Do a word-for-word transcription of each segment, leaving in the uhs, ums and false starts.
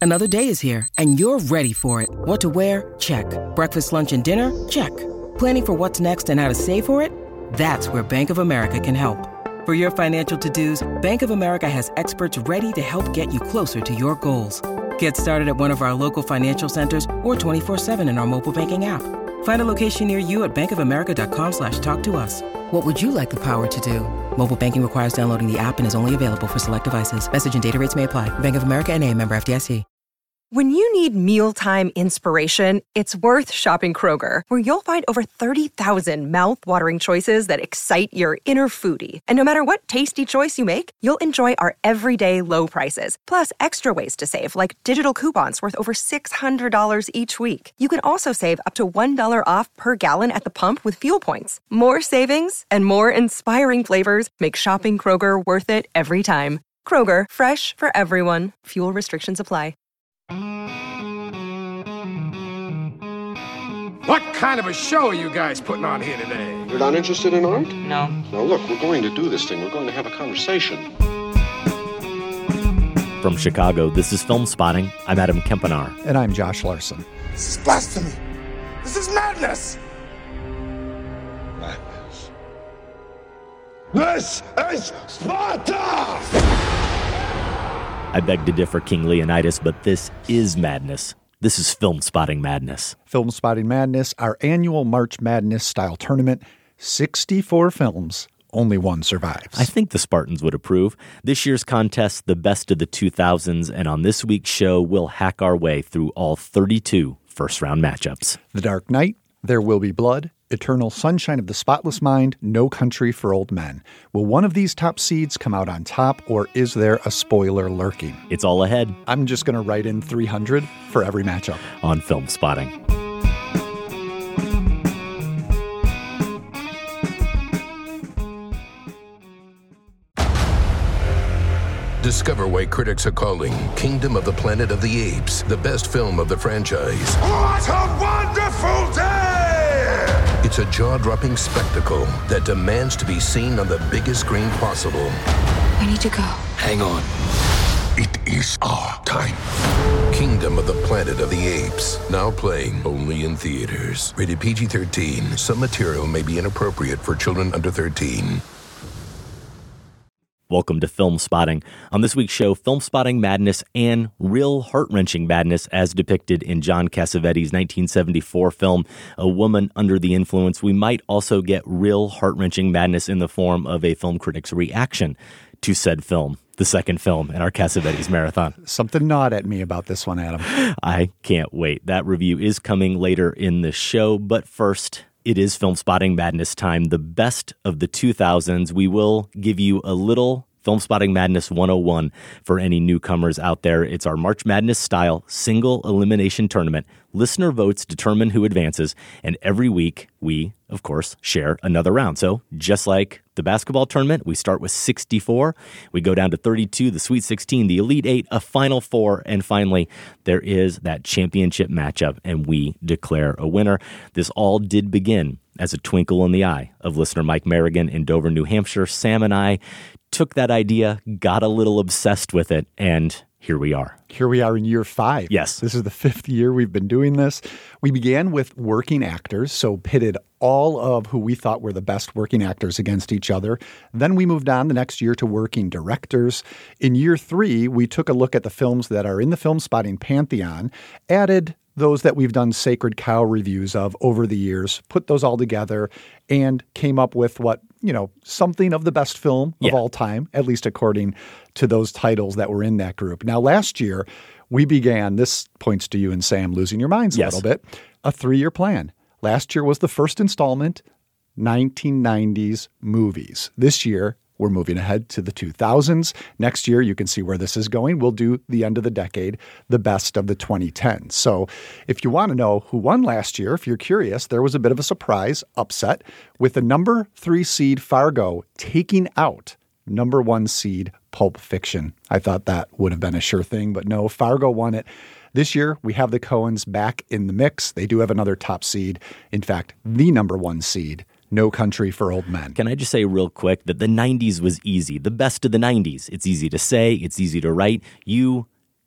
Another day is here, and you're ready for it. What to wear? Check. Breakfast, lunch, and dinner? Check. Planning for what's next and how to save for it? That's where Bank of America can help. For your financial to-dos, Bank of America has experts ready to help get you closer to your goals. Get started at one of our local financial centers or twenty-four seven in our mobile banking app. Find a location near you at bankofamerica.com slash talk to us. What would you like the power to do? Mobile banking requires downloading the app and is only available for select devices. Message and data rates may apply. Bank of America N A, member F D I C. When you need mealtime inspiration, it's worth shopping Kroger, where you'll find over thirty thousand mouth-watering choices that excite your inner foodie. And no matter what tasty choice you make, you'll enjoy our everyday low prices, plus extra ways to save, like digital coupons worth over six hundred dollars each week. You can also save up to one dollar off per gallon at the pump with fuel points. More savings and more inspiring flavors make shopping Kroger worth it every time. Kroger, fresh for everyone. Fuel restrictions apply. What kind of a show are you guys putting on here today? You're not interested in art? No. Now look, we're going to do this thing. We're going to have a conversation. From Chicago, this is Film Spotting. I'm Adam Kempenaar. And I'm Josh Larson. This is blasphemy. This is madness. Madness. This is Sparta! I beg to differ, King Leonidas, but this is madness. This is Film Spotting Madness. Film Spotting Madness, our annual March Madness-style tournament. sixty-four films, only one survives. I think the Spartans would approve. This year's contest, the best of the two thousands, and on this week's show, we'll hack our way through all thirty-two first-round matchups. The Dark Knight, There Will Be Blood, Eternal Sunshine of the Spotless Mind, No Country for Old Men. Will one of these top seeds come out on top, or is there a spoiler lurking? It's all ahead. I'm just going to write in three hundred for every matchup. On Film Spotting. Discover why critics are calling Kingdom of the Planet of the Apes the best film of the franchise. What a wonderful day! It's a jaw-dropping spectacle that demands to be seen on the biggest screen possible. I need to go. Hang on. It is our time. Kingdom of the Planet of the Apes. Now playing only in theaters. Rated P G thirteen. Some material may be inappropriate for children under thirteen. Welcome to Film Spotting. On this week's show, Film Spotting Madness and real heart-wrenching madness as depicted in John Cassavetes' nineteen seventy-four film, A Woman Under the Influence. We might also get real heart-wrenching madness in the form of a film critic's reaction to said film, the second film in our Cassavetes marathon. Something gnawed at me about this one, Adam. I can't wait. That review is coming later in the show, but first, it is Film Spotting Madness time, the best of the two thousands. We will give you a little Film Spotting Madness one oh one for any newcomers out there. It's our March Madness style single elimination tournament. Listener votes determine who advances, and every week we, of course, share another round. So just like the basketball tournament, we start with sixty-four. We go down to thirty-two, the Sweet sixteen, the Elite Eight, a Final Four, and finally, there is that championship matchup, and we declare a winner. This all did begin as a twinkle in the eye of listener Mike Merrigan in Dover, New Hampshire. Sam and I took that idea, got a little obsessed with it, and here we are. Here we are in year five. Yes. This is the fifth year we've been doing this. We began with working actors, so pitted all of who we thought were the best working actors against each other. Then we moved on the next year to working directors. In year three, we took a look at the films that are in the Film Spotting Pantheon, added those that we've done Sacred Cow reviews of over the years, put those all together, and came up with what, you know, something of the best film yeah. of all time, at least according to those titles that were in that group. Now, last year, we began, this points to you and Sam losing your minds a yes. little bit, a three-year plan. Last year was the first installment, nineteen nineties movies. This year, we're moving ahead to the two thousands. Next year, you can see where this is going. We'll do the end of the decade, the best of the twenty tens. So if you want to know who won last year, if you're curious, there was a bit of a surprise upset with the number three seed Fargo taking out number one seed Pulp Fiction. I thought that would have been a sure thing, but no, Fargo won it. This year, we have the Coens back in the mix. They do have another top seed. In fact, the number one seed, No Country for Old Men. Can I just say real quick that the nineties was easy, the best of the nineties. It's easy to say, it's easy to write. You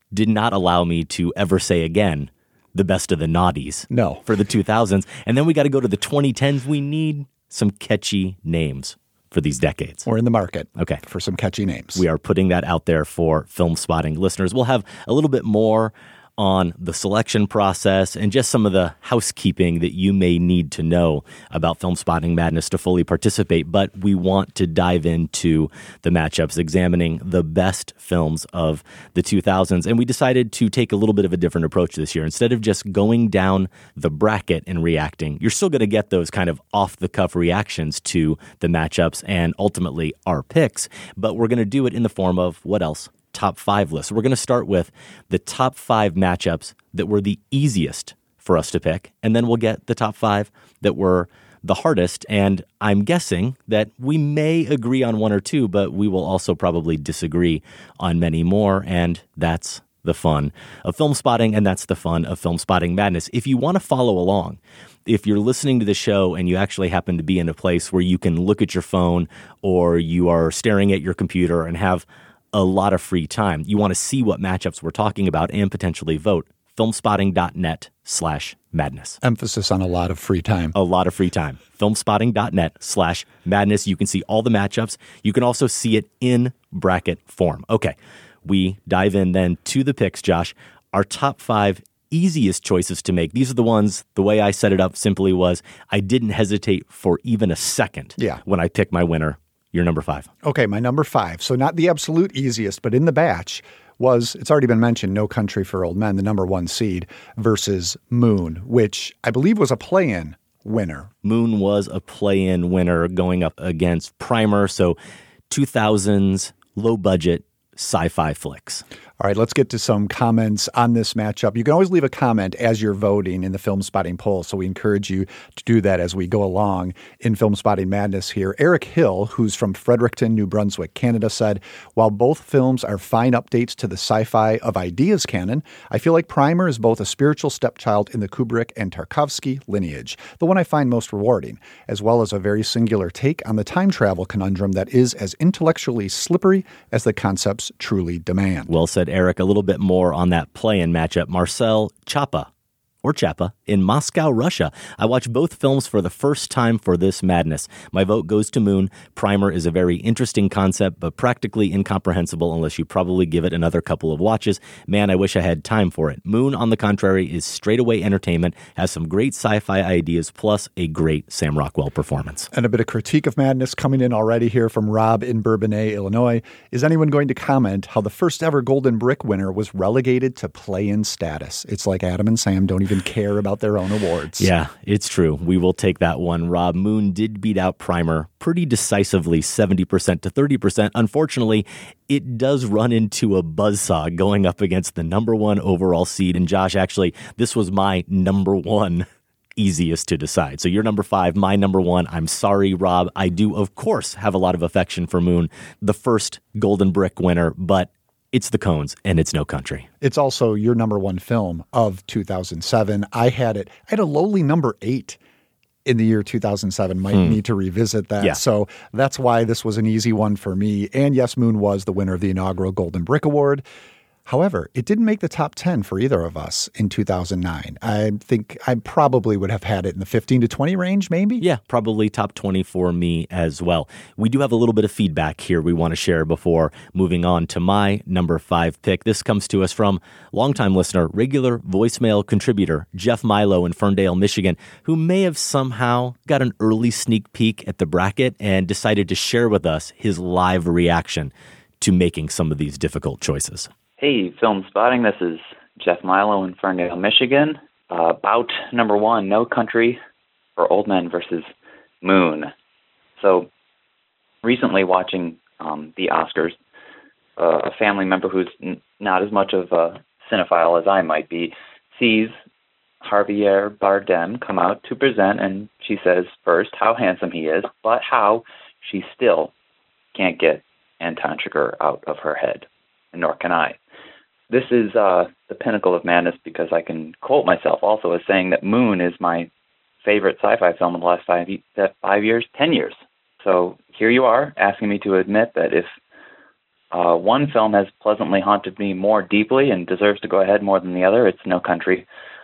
did not allow me to ever say again the best of the noughties No. for the two thousands. And then we got to go to the twenty tens. We need some catchy names for these decades. We're in the market Okay. for some catchy names. We are putting that out there for Film Spotting listeners. We'll have a little bit more on the selection process and just some of the housekeeping that you may need to know about Film Spotting Madness to fully participate. But we want to dive into the matchups, examining the best films of the two thousands. And we decided to take a little bit of a different approach this year. Instead of just going down the bracket and reacting, you're still going to get those kind of off-the-cuff reactions to the matchups and ultimately our picks. But we're going to do it in the form of what else? Top five list. We're going to start with the top five matchups that were the easiest for us to pick, and then we'll get the top five that were the hardest. And I'm guessing that we may agree on one or two, but we will also probably disagree on many more, and that's the fun of Film Spotting, and that's the fun of Film Spotting Madness. If you want to follow along, if you're listening to the show and you actually happen to be in a place where you can look at your phone or you are staring at your computer and have a lot of free time, you want to see what matchups we're talking about and potentially vote, filmspotting.net slash madness. Emphasis on a lot of free time. A lot of free time. Filmspotting.net slash madness. You can see all the matchups. You can also see it in bracket form. Okay, we dive in then to the picks, Josh. Our top five easiest choices to make. These are the ones, the way I set it up simply was I didn't hesitate for even a second Yeah. when I picked my winner. Your number five. Okay, my number five. So not the absolute easiest, but in the batch was, it's already been mentioned, No Country for Old Men, the number one seed, versus Moon, which I believe was a play-in winner. Moon was a play-in winner going up against Primer, so two thousands, low-budget sci-fi flicks. All right, let's get to some comments on this matchup. You can always leave a comment as you're voting in the Film Spotting poll, so we encourage you to do that as we go along in Film Spotting Madness here. Eric Hill, who's from Fredericton, New Brunswick, Canada, said, while both films are fine updates to the sci-fi of ideas canon, I feel like Primer is both a spiritual stepchild in the Kubrick and Tarkovsky lineage, the one I find most rewarding, as well as a very singular take on the time travel conundrum that is as intellectually slippery as the concepts truly demand. Well said, Eric. A little bit more on that play-in matchup. Marcel Chapa, or Chapa, in Moscow, Russia. I watched both films for the first time for this madness. My vote goes to Moon. Primer is a very interesting concept, but practically incomprehensible unless you probably give it another couple of watches. Man, I wish I had time for it. Moon, on the contrary, is straightaway entertainment, has some great sci-fi ideas, plus a great Sam Rockwell performance. And a bit of critique of madness coming in already here from Rob in Bourbonnais, Illinois. Is anyone going to comment how the first ever Golden Brick winner was relegated to play-in status? It's like Adam and Sam don't even care about their own awards. Yeah, it's true. We will take that one. Rob, Moon did beat out Primer pretty decisively, seventy percent to thirty percent. Unfortunately, it does run into a buzzsaw going up against the number one overall seed. And Josh, actually, this was my number one easiest to decide. So you're number five, my number one. I'm sorry, Rob. I do, of course, have a lot of affection for Moon, the first Golden Brick winner, but it's the Coens, and it's No Country. It's also your number one film of two thousand seven. I had it, I had a lowly number eight in the year two thousand seven. Might hmm. need to revisit that. Yeah. So that's why this was an easy one for me. And yes, Moon was the winner of the inaugural Golden Brick Award. However, it didn't make the top ten for either of us in two thousand nine. I think I probably would have had it in the fifteen to twenty range, maybe? Yeah, probably top twenty for me as well. We do have a little bit of feedback here we want to share before moving on to my number five pick. This comes to us from longtime listener, regular voicemail contributor, Jeff Milo in Ferndale, Michigan, who may have somehow got an early sneak peek at the bracket and decided to share with us his live reaction to making some of these difficult choices. Hey, Film Spotting. This is Jeff Milo in Ferndale, Michigan. Uh, bout number one, No Country for Old Men versus Moon. So recently watching um, the Oscars, uh, a family member who's n- not as much of a cinephile as I might be sees Javier Bardem come out to present, and she says first how handsome he is, but how she still can't get Anton Chigurh out of her head, and nor can I. This is uh, the pinnacle of madness because I can quote myself also as saying that Moon is my favorite sci-fi film in the last five, five years, ten years. So here you are asking me to admit that if uh, one film has pleasantly haunted me more deeply and deserves to go ahead more than the other. It's No Country.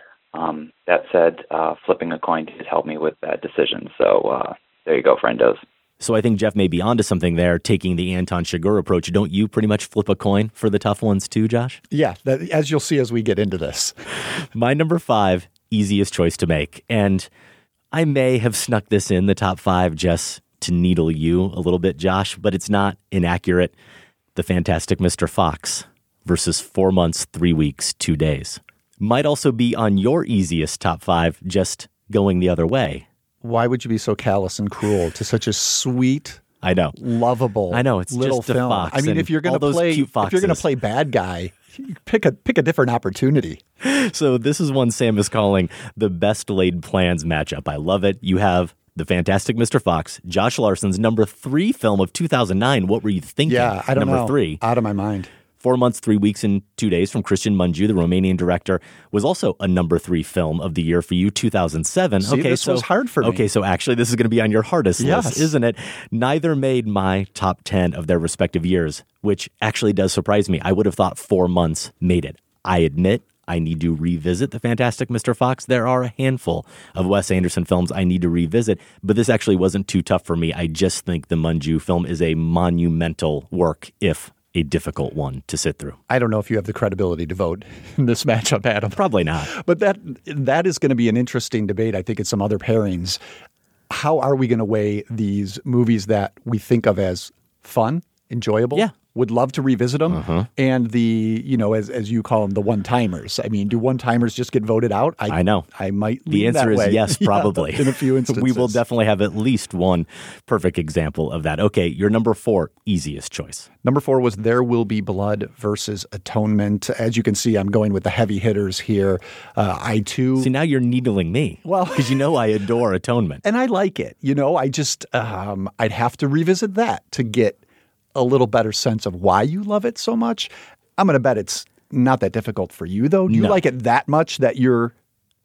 Um, that said, uh, flipping a coin did help me with that decision. So uh, there you go, friendos. So I think Jeff may be onto something there, taking the Anton Chigurh approach. Don't you pretty much flip a coin for the tough ones too, Josh? Yeah, that, as you'll see as we get into this. My number five, easiest choice to make. And I may have snuck this in the top five just to needle you a little bit, Josh, but it's not inaccurate. The Fantastic Mister Fox versus Four Months, Three Weeks, Two Days. Might also be on your easiest top five, just going the other way. Why would you be so callous and cruel to such a sweet, I know, lovable, I know it's little just a film? fox I mean, if you're going to play, if you're going to play bad guy, pick a pick a different opportunity. So this is one Sam is calling the best laid plans matchup. I love it. You have The Fantastic Mister Fox, Josh Larson's number three film of two thousand nine. What were you thinking? Yeah, I don't number know. three, out of my mind. Four Months, Three Weeks, and Two Days from Cristian Mungiu, the Romanian director, was also a number three film of the year for you, two thousand seven. See, okay, this so, was hard for me. Okay, so actually this is going to be on your hardest yes. list, isn't it? Neither made my top ten of their respective years, which actually does surprise me. I would have thought Four Months made it. I admit I need to revisit The Fantastic Mister Fox. There are a handful of Wes Anderson films I need to revisit, but this actually wasn't too tough for me. I just think the Mungiu film is a monumental work, if a difficult one to sit through. I don't know if you have the credibility to vote in this matchup, Adam. Probably not. But that that is going to be an interesting debate, I think, in some other pairings. How are we going to weigh these movies that we think of as fun, enjoyable? Yeah. Would love to revisit them. Uh-huh. And the, you know, as as you call them, the one-timers. I mean, do one-timers just get voted out? I, I know. I might lean The answer that is way. yes, probably. Yeah, in a few instances. We will definitely have at least one perfect example of that. Okay, your number four, easiest choice. Number four was There Will Be Blood versus Atonement. As you can see, I'm going with the heavy hitters here. Uh, I, too... See, now you're needling me. Well... Because you know I adore Atonement. And I like it. You know, I just... Um, I'd have to revisit that to get a little better sense of why you love it so much. I'm going to bet it's not that difficult for you, though. Do you no. like it that much that you're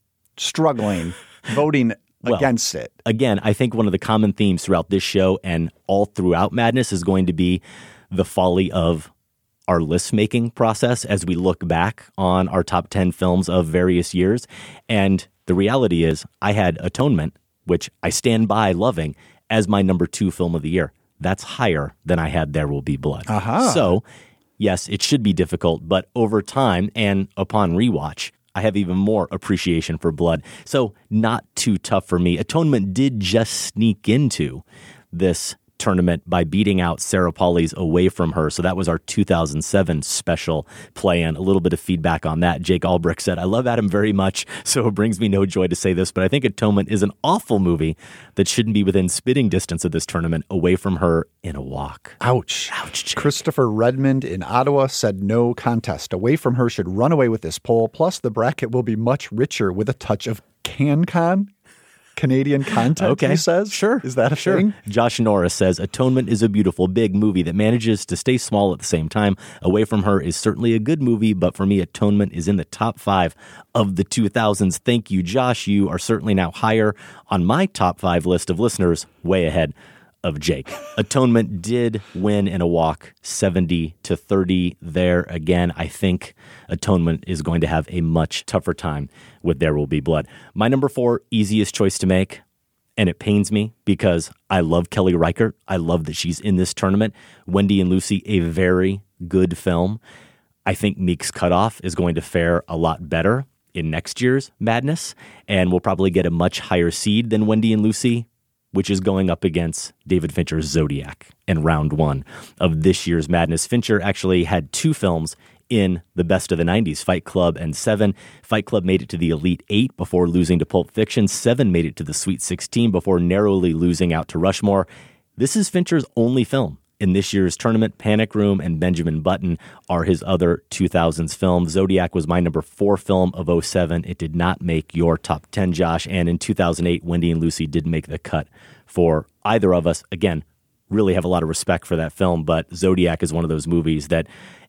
struggling voting well, against it? Again, I think one of the common themes throughout this show and all throughout Madness is going to be the folly of our list-making process as we look back on our top ten films of various years. And the reality is I had Atonement, which I stand by loving, as my number two film of the year. That's higher than I had There Will Be Blood. Uh-huh. So, yes, it should be difficult, but over time and upon rewatch, I have even more appreciation for Blood. So, not too tough for me. Atonement did just sneak into this tournament by beating out Sarah Polley's Away From Her. So that was our two thousand seven special play-in. A little bit of feedback on that. Jake Albrecht said, I love Adam very much, so it brings me no joy to say this, but I think Atonement is an awful movie that shouldn't be within spitting distance of this tournament. Away From Her in a walk. Ouch. Ouch, Jake. Christopher Redmond in Ottawa said no contest. Away From Her should run away with this poll. Plus, the bracket will be much richer with a touch of CanCon. Canadian content, okay. he says? Sure. Is that a sure. thing? Josh Norris says, Atonement is a beautiful, big movie that manages to stay small at the same time. Away From Her is certainly a good movie, but for me, Atonement is in the top five of the two thousands. Thank you, Josh. You are certainly now higher on my top five list of listeners, way ahead of Jake. Atonement did win in a walk, seventy to thirty there. Again, I think Atonement is going to have a much tougher time with There Will Be Blood. My number four, easiest choice to make, and it pains me because I love Kelly Reichardt. I love that she's in this tournament. Wendy and Lucy, a very good film. I think Meek's Cutoff is going to fare a lot better in next year's Madness, and we'll probably get a much higher seed than Wendy and Lucy, which is going up against David Fincher's Zodiac in round one of this year's Madness. Fincher actually had two films in the best of the nineties, Fight Club and Seven. Fight Club made it to the Elite Eight before losing to Pulp Fiction. Seven made it to the Sweet sixteen before narrowly losing out to Rushmore. This is Fincher's only film in this year's tournament. Panic Room and Benjamin Button are his other two thousands films. Zodiac was my number four film of oh seven. It did not make your top ten, Josh. And in two thousand eight, Wendy and Lucy did make the cut for either of us. Again, really have a lot of respect for that film, but Zodiac is one of those movies that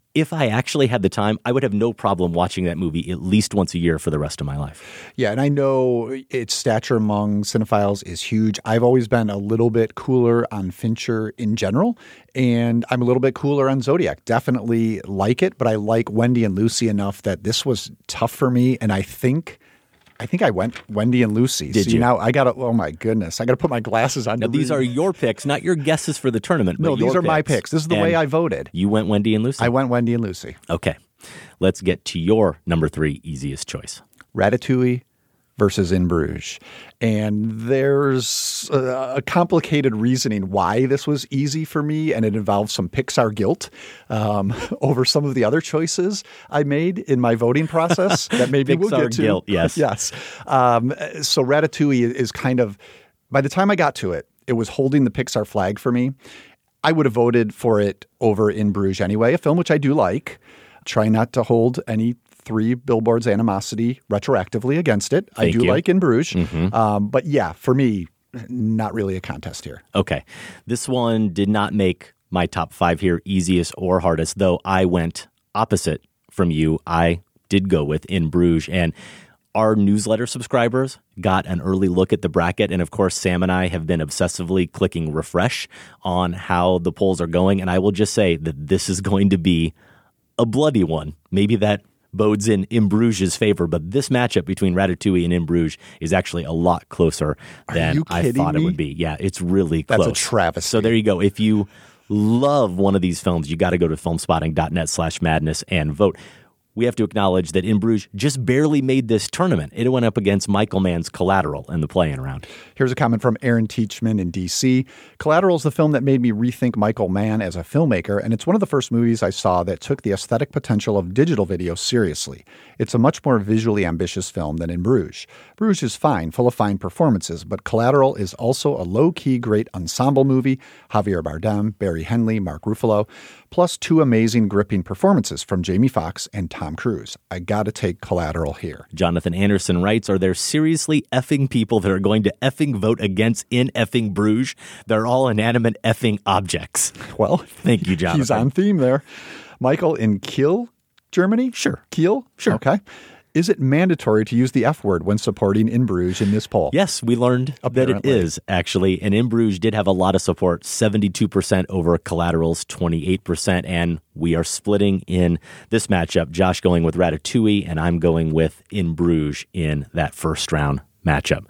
if I actually had the time, I would have no problem watching that movie at least once a year for the rest of my life. Yeah, and I know its stature among cinephiles is huge. I've always been a little bit cooler on Fincher in general, and I'm a little bit cooler on Zodiac. Definitely like it, but I like Wendy and Lucy enough that this was tough for me, and I think I think I went Wendy and Lucy. Did See, you? Now I got to, oh my goodness, I got to put my glasses on. Now, to these read. are your picks, not your guesses for the tournament. No, but these your are my picks. This is the And way I voted. You went Wendy and Lucy? I went Wendy and Lucy. Okay. Let's get to your number three easiest choice. Ratatouille versus In Bruges. And there's a, a complicated reasoning why this was easy for me, and it involves some Pixar guilt um, over some of the other choices I made in my voting process that maybe we'll Pixar get to. guilt, yes. Yes. Um, so Ratatouille is kind of, by the time I got to it, it was holding the Pixar flag for me. I would have voted for it over In Bruges anyway, a film which I do like. Try not to hold any Three Billboards animosity retroactively against it. Thank I do you. like In Bruges. Mm-hmm. Um, but yeah, for me, not really a contest here. Okay. This one did not make my top five here, easiest or hardest, though I went opposite from you. I did go with In Bruges, and our newsletter subscribers got an early look at the bracket. And of course, Sam and I have been obsessively clicking refresh on how the polls are going. And I will just say that this is going to be a bloody one. Maybe that bodes in In Bruges' favor, but this matchup between Ratatouille and In Bruges is actually a lot closer than you I kidding thought me? it would be. Yeah, it's really That's close. a travesty. So there you go. If you love one of these films, you got to go to filmspotting.net slash madness and vote. We have to acknowledge that In Bruges just barely made this tournament. It went up against Michael Mann's Collateral in the play-in round. Here's a comment from Aaron Teachman in D C. Collateral is the film that made me rethink Michael Mann as a filmmaker, and it's one of the first movies I saw that took the aesthetic potential of digital video seriously. It's a much more visually ambitious film than In Bruges. Bruges is fine, full of fine performances, but Collateral is also a low-key great ensemble movie. Javier Bardem, Barry Henley, Mark Ruffalo, plus two amazing gripping performances from Jamie Foxx and Tom Cruise. I gotta take Collateral here. Jonathan Anderson writes, are there seriously effing people that are going to effing vote against In effing Bruges? They're all inanimate effing objects. Well, thank you, Jonathan. He's on theme there. Michael, in Kiel, Germany? Sure. Kiel? Sure. Okay. Is it mandatory to use the F word when supporting In Bruges in this poll? Yes, we learned Apparently. that it is, actually. And In Bruges did have a lot of support, seventy-two percent over Collateral's twenty-eight percent. And we are splitting in this matchup. Josh going with Ratatouille, and I'm going with In Bruges in that first round matchup.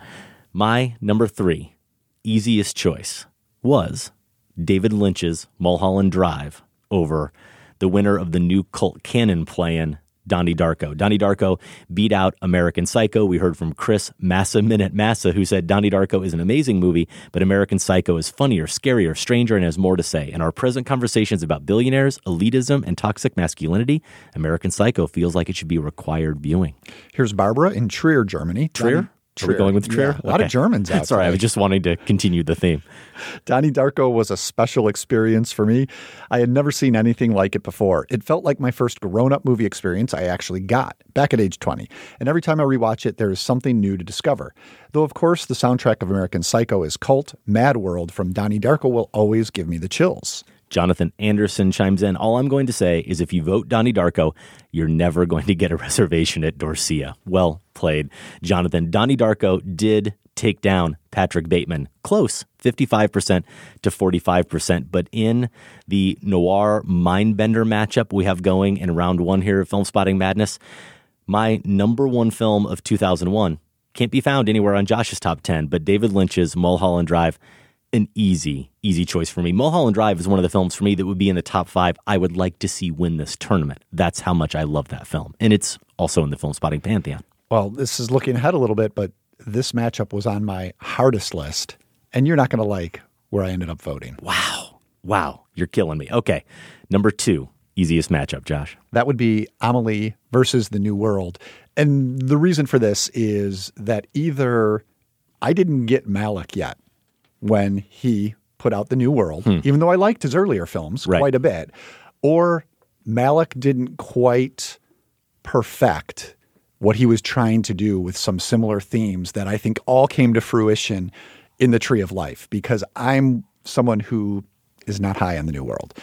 My number three easiest choice was David Lynch's Mulholland Drive over the winner of the new cult canon play-in, Donnie Darko. Donnie Darko beat out American Psycho. We heard from Chris Massa Minute Massa, who said Donnie Darko is an amazing movie, but American Psycho is funnier, scarier, stranger, and has more to say. In our present conversations about billionaires, elitism, and toxic masculinity, American Psycho feels like it should be required viewing. Here's Barbara in Trier, Germany. Trier? Donnie, Are we going with Trier? Yeah, a lot Okay. of Germans out Sorry, I today. was just wanting to continue the theme. Donnie Darko was a special experience for me. I had never seen anything like it before. It felt like my first grown-up movie experience I actually got back at age twenty. And every time I rewatch it, there is something new to discover. Though, of course, the soundtrack of American Psycho is cult, Mad World from Donnie Darko will always give me the chills. Jonathan Anderson chimes in. All I'm going to say is if you vote Donnie Darko, you're never going to get a reservation at Dorsia. Well played, Jonathan. Donnie Darko did take down Patrick Bateman. Close, fifty-five percent to forty-five percent. But in the noir mindbender matchup we have going in round one here of Film Spotting Madness, my number one film of two thousand one can't be found anywhere on Josh's top ten, but David Lynch's Mulholland Drive, an easy, easy choice for me. Mulholland Drive is one of the films for me that would be in the top five I would like to see win this tournament. That's how much I love that film. And it's also in the Film Spotting Pantheon. Well, this is looking ahead a little bit, but this matchup was on my hardest list, and you're not going to like where I ended up voting. Wow. Wow. You're killing me. Okay. Number two, easiest matchup, Josh. That would be Amelie versus The New World. And the reason for this is that either I didn't get Malick yet when he put out The New World, hmm. even though I liked his earlier films right. quite a bit, or Malick didn't quite perfect what he was trying to do with some similar themes that I think all came to fruition in The Tree of Life, because I'm someone who is not high on The New World.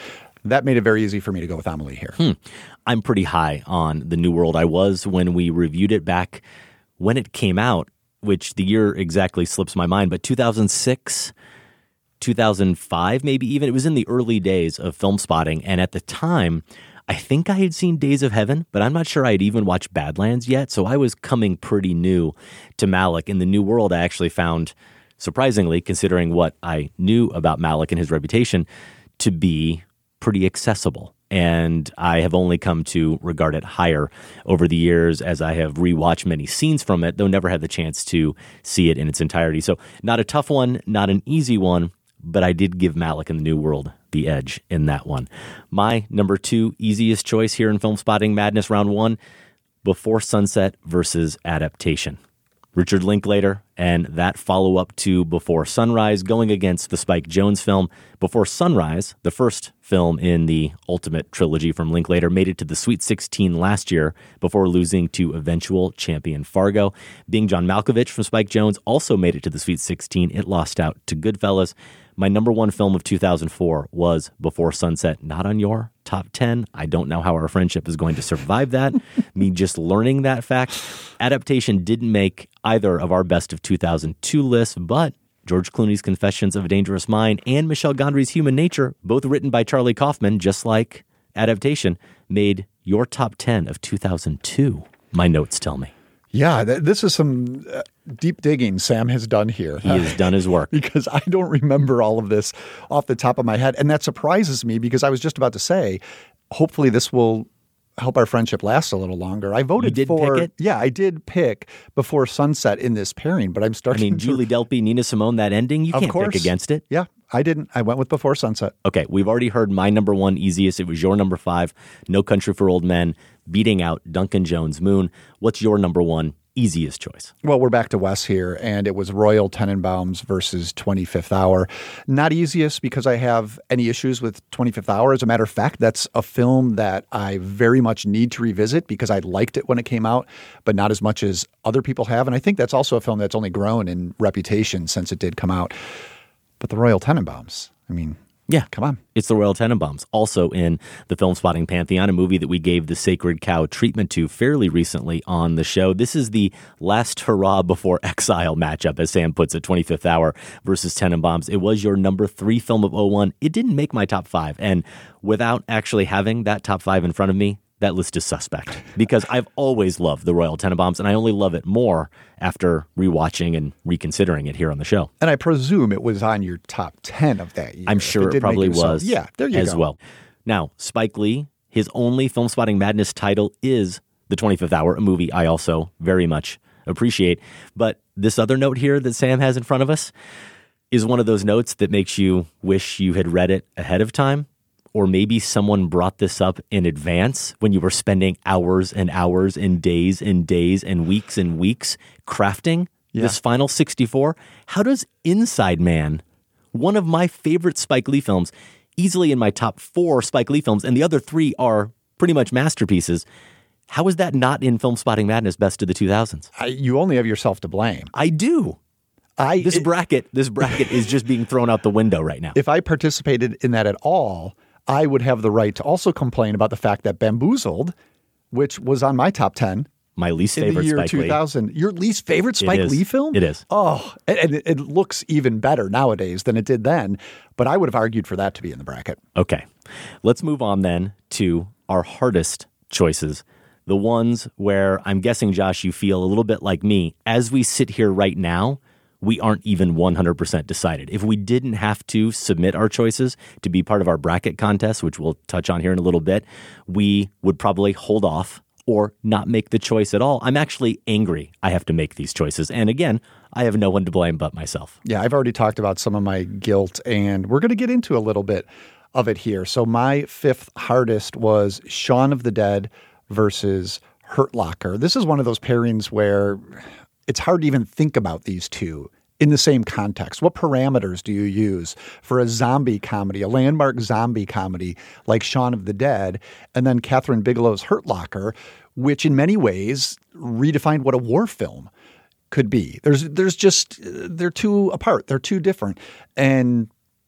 That made it very easy for me to go with Amelie here. Hmm. I'm pretty high on The New World. I was when we reviewed it back when it came out, which the year exactly slips my mind, but two thousand six, two thousand five, maybe even. It was in the early days of Film Spotting, and at the time, I think I had seen Days of Heaven, but I'm not sure I had even watched Badlands yet, so I was coming pretty new to Malick. In The New World, I actually found, surprisingly, considering what I knew about Malick and his reputation, to be pretty accessible. And I have only come to regard it higher over the years as I have rewatched many scenes from it, though never had the chance to see it in its entirety. So not a tough one, not an easy one, but I did give Malick in The New World the edge in that one. My number two easiest choice here in Film Spotting Madness Round One, Before Sunset versus Adaptation. Richard Linklater and that follow-up to Before Sunrise going against the Spike Jonze film. Before Sunrise, the first film in the Ultimate trilogy from Linklater, made it to the Sweet sixteen last year before losing to eventual champion Fargo. Being John Malkovich from Spike Jonze also made it to the Sweet sixteen. It lost out to Goodfellas. My number one film of two thousand four was Before Sunset, not on your top ten. I don't know how our friendship is going to survive that. Me just learning that fact. Adaptation didn't make either of our best of two thousand two lists, but George Clooney's Confessions of a Dangerous Mind and Michel Gondry's Human Nature, both written by Charlie Kaufman, just like Adaptation, made your top ten of two thousand two. My notes tell me. Yeah, th- this is some uh, deep digging Sam has done here. He has done his work. Because I don't remember all of this off the top of my head. And that surprises me because I was just about to say, hopefully this will help our friendship last a little longer. I voted you did for pick it? Yeah, I did pick Before Sunset in this pairing, but I'm starting I mean, to, Julie Delpy, Nina Simone, that ending, you of can't course. pick against it. Yeah, I didn't. I went with Before Sunset. Okay, we've already heard my number one easiest. It was your number five, No Country for Old Men, beating out Duncan Jones' Moon. What's your number one easiest choice? Well, we're back to Wes here, and it was Royal Tenenbaums versus twenty-fifth Hour. Not easiest because I have any issues with twenty-fifth Hour. As a matter of fact, that's a film that I very much need to revisit because I liked it when it came out, but not as much as other people have. And I think that's also a film that's only grown in reputation since it did come out. But the Royal Tenenbaums, I mean, yeah, come on. It's the Royal Tenenbaums, also in the Film Spotting Pantheon, a movie that we gave the Sacred Cow treatment to fairly recently on the show. This is the last hurrah before exile matchup, as Sam puts it, twenty-fifth Hour versus Tenenbaums. It was your number three film of oh one. It didn't make my top five. And without actually having that top five in front of me, that list is suspect because I've always loved the Royal Tenenbaums, and I only love it more after rewatching and reconsidering it here on the show. And I presume it was on your top ten of that year. I'm sure it, it probably was. So. Yeah, there you as go. well. Now, Spike Lee, his only Film Spotting Madness title is The twenty-fifth Hour, a movie I also very much appreciate. But this other note here that Sam has in front of us is one of those notes that makes you wish you had read it ahead of time. Or maybe someone brought this up in advance when you were spending hours and hours and days and days and weeks and weeks crafting yeah. this final sixty-four. How does Inside Man, one of my favorite Spike Lee films, easily in my top four Spike Lee films, and the other three are pretty much masterpieces, how is that not in Film Spotting Madness Best of the two thousands? I, you only have yourself to blame. I do. I, this it, bracket, this bracket is just being thrown out the window right now. If I participated in that at all, I would have the right to also complain about the fact that Bamboozled, which was on my top ten, my least favorite in the year Spike two thousand, Lee. Your least favorite Spike Lee film? It is. Oh, and it, it looks even better nowadays than it did then. But I would have argued for that to be in the bracket. Okay, let's move on then to our hardest choices. The ones where I'm guessing, Josh, you feel a little bit like me. As we sit here right now, we aren't even one hundred percent decided. If we didn't have to submit our choices to be part of our bracket contest, which we'll touch on here in a little bit, we would probably hold off or not make the choice at all. I'm actually angry I have to make these choices. And again, I have no one to blame but myself. Yeah, I've already talked about some of my guilt, and we're going to get into a little bit of it here. So my fifth hardest was Shaun of the Dead versus Hurt Locker. This is one of those pairings where it's hard to even think about these two in the same context. What parameters do you use for a zombie comedy, a landmark zombie comedy like Shaun of the Dead, and then Catherine Bigelow's Hurt Locker, which in many ways redefined what a war film could be. There's there's just, they're too apart. They're too different. And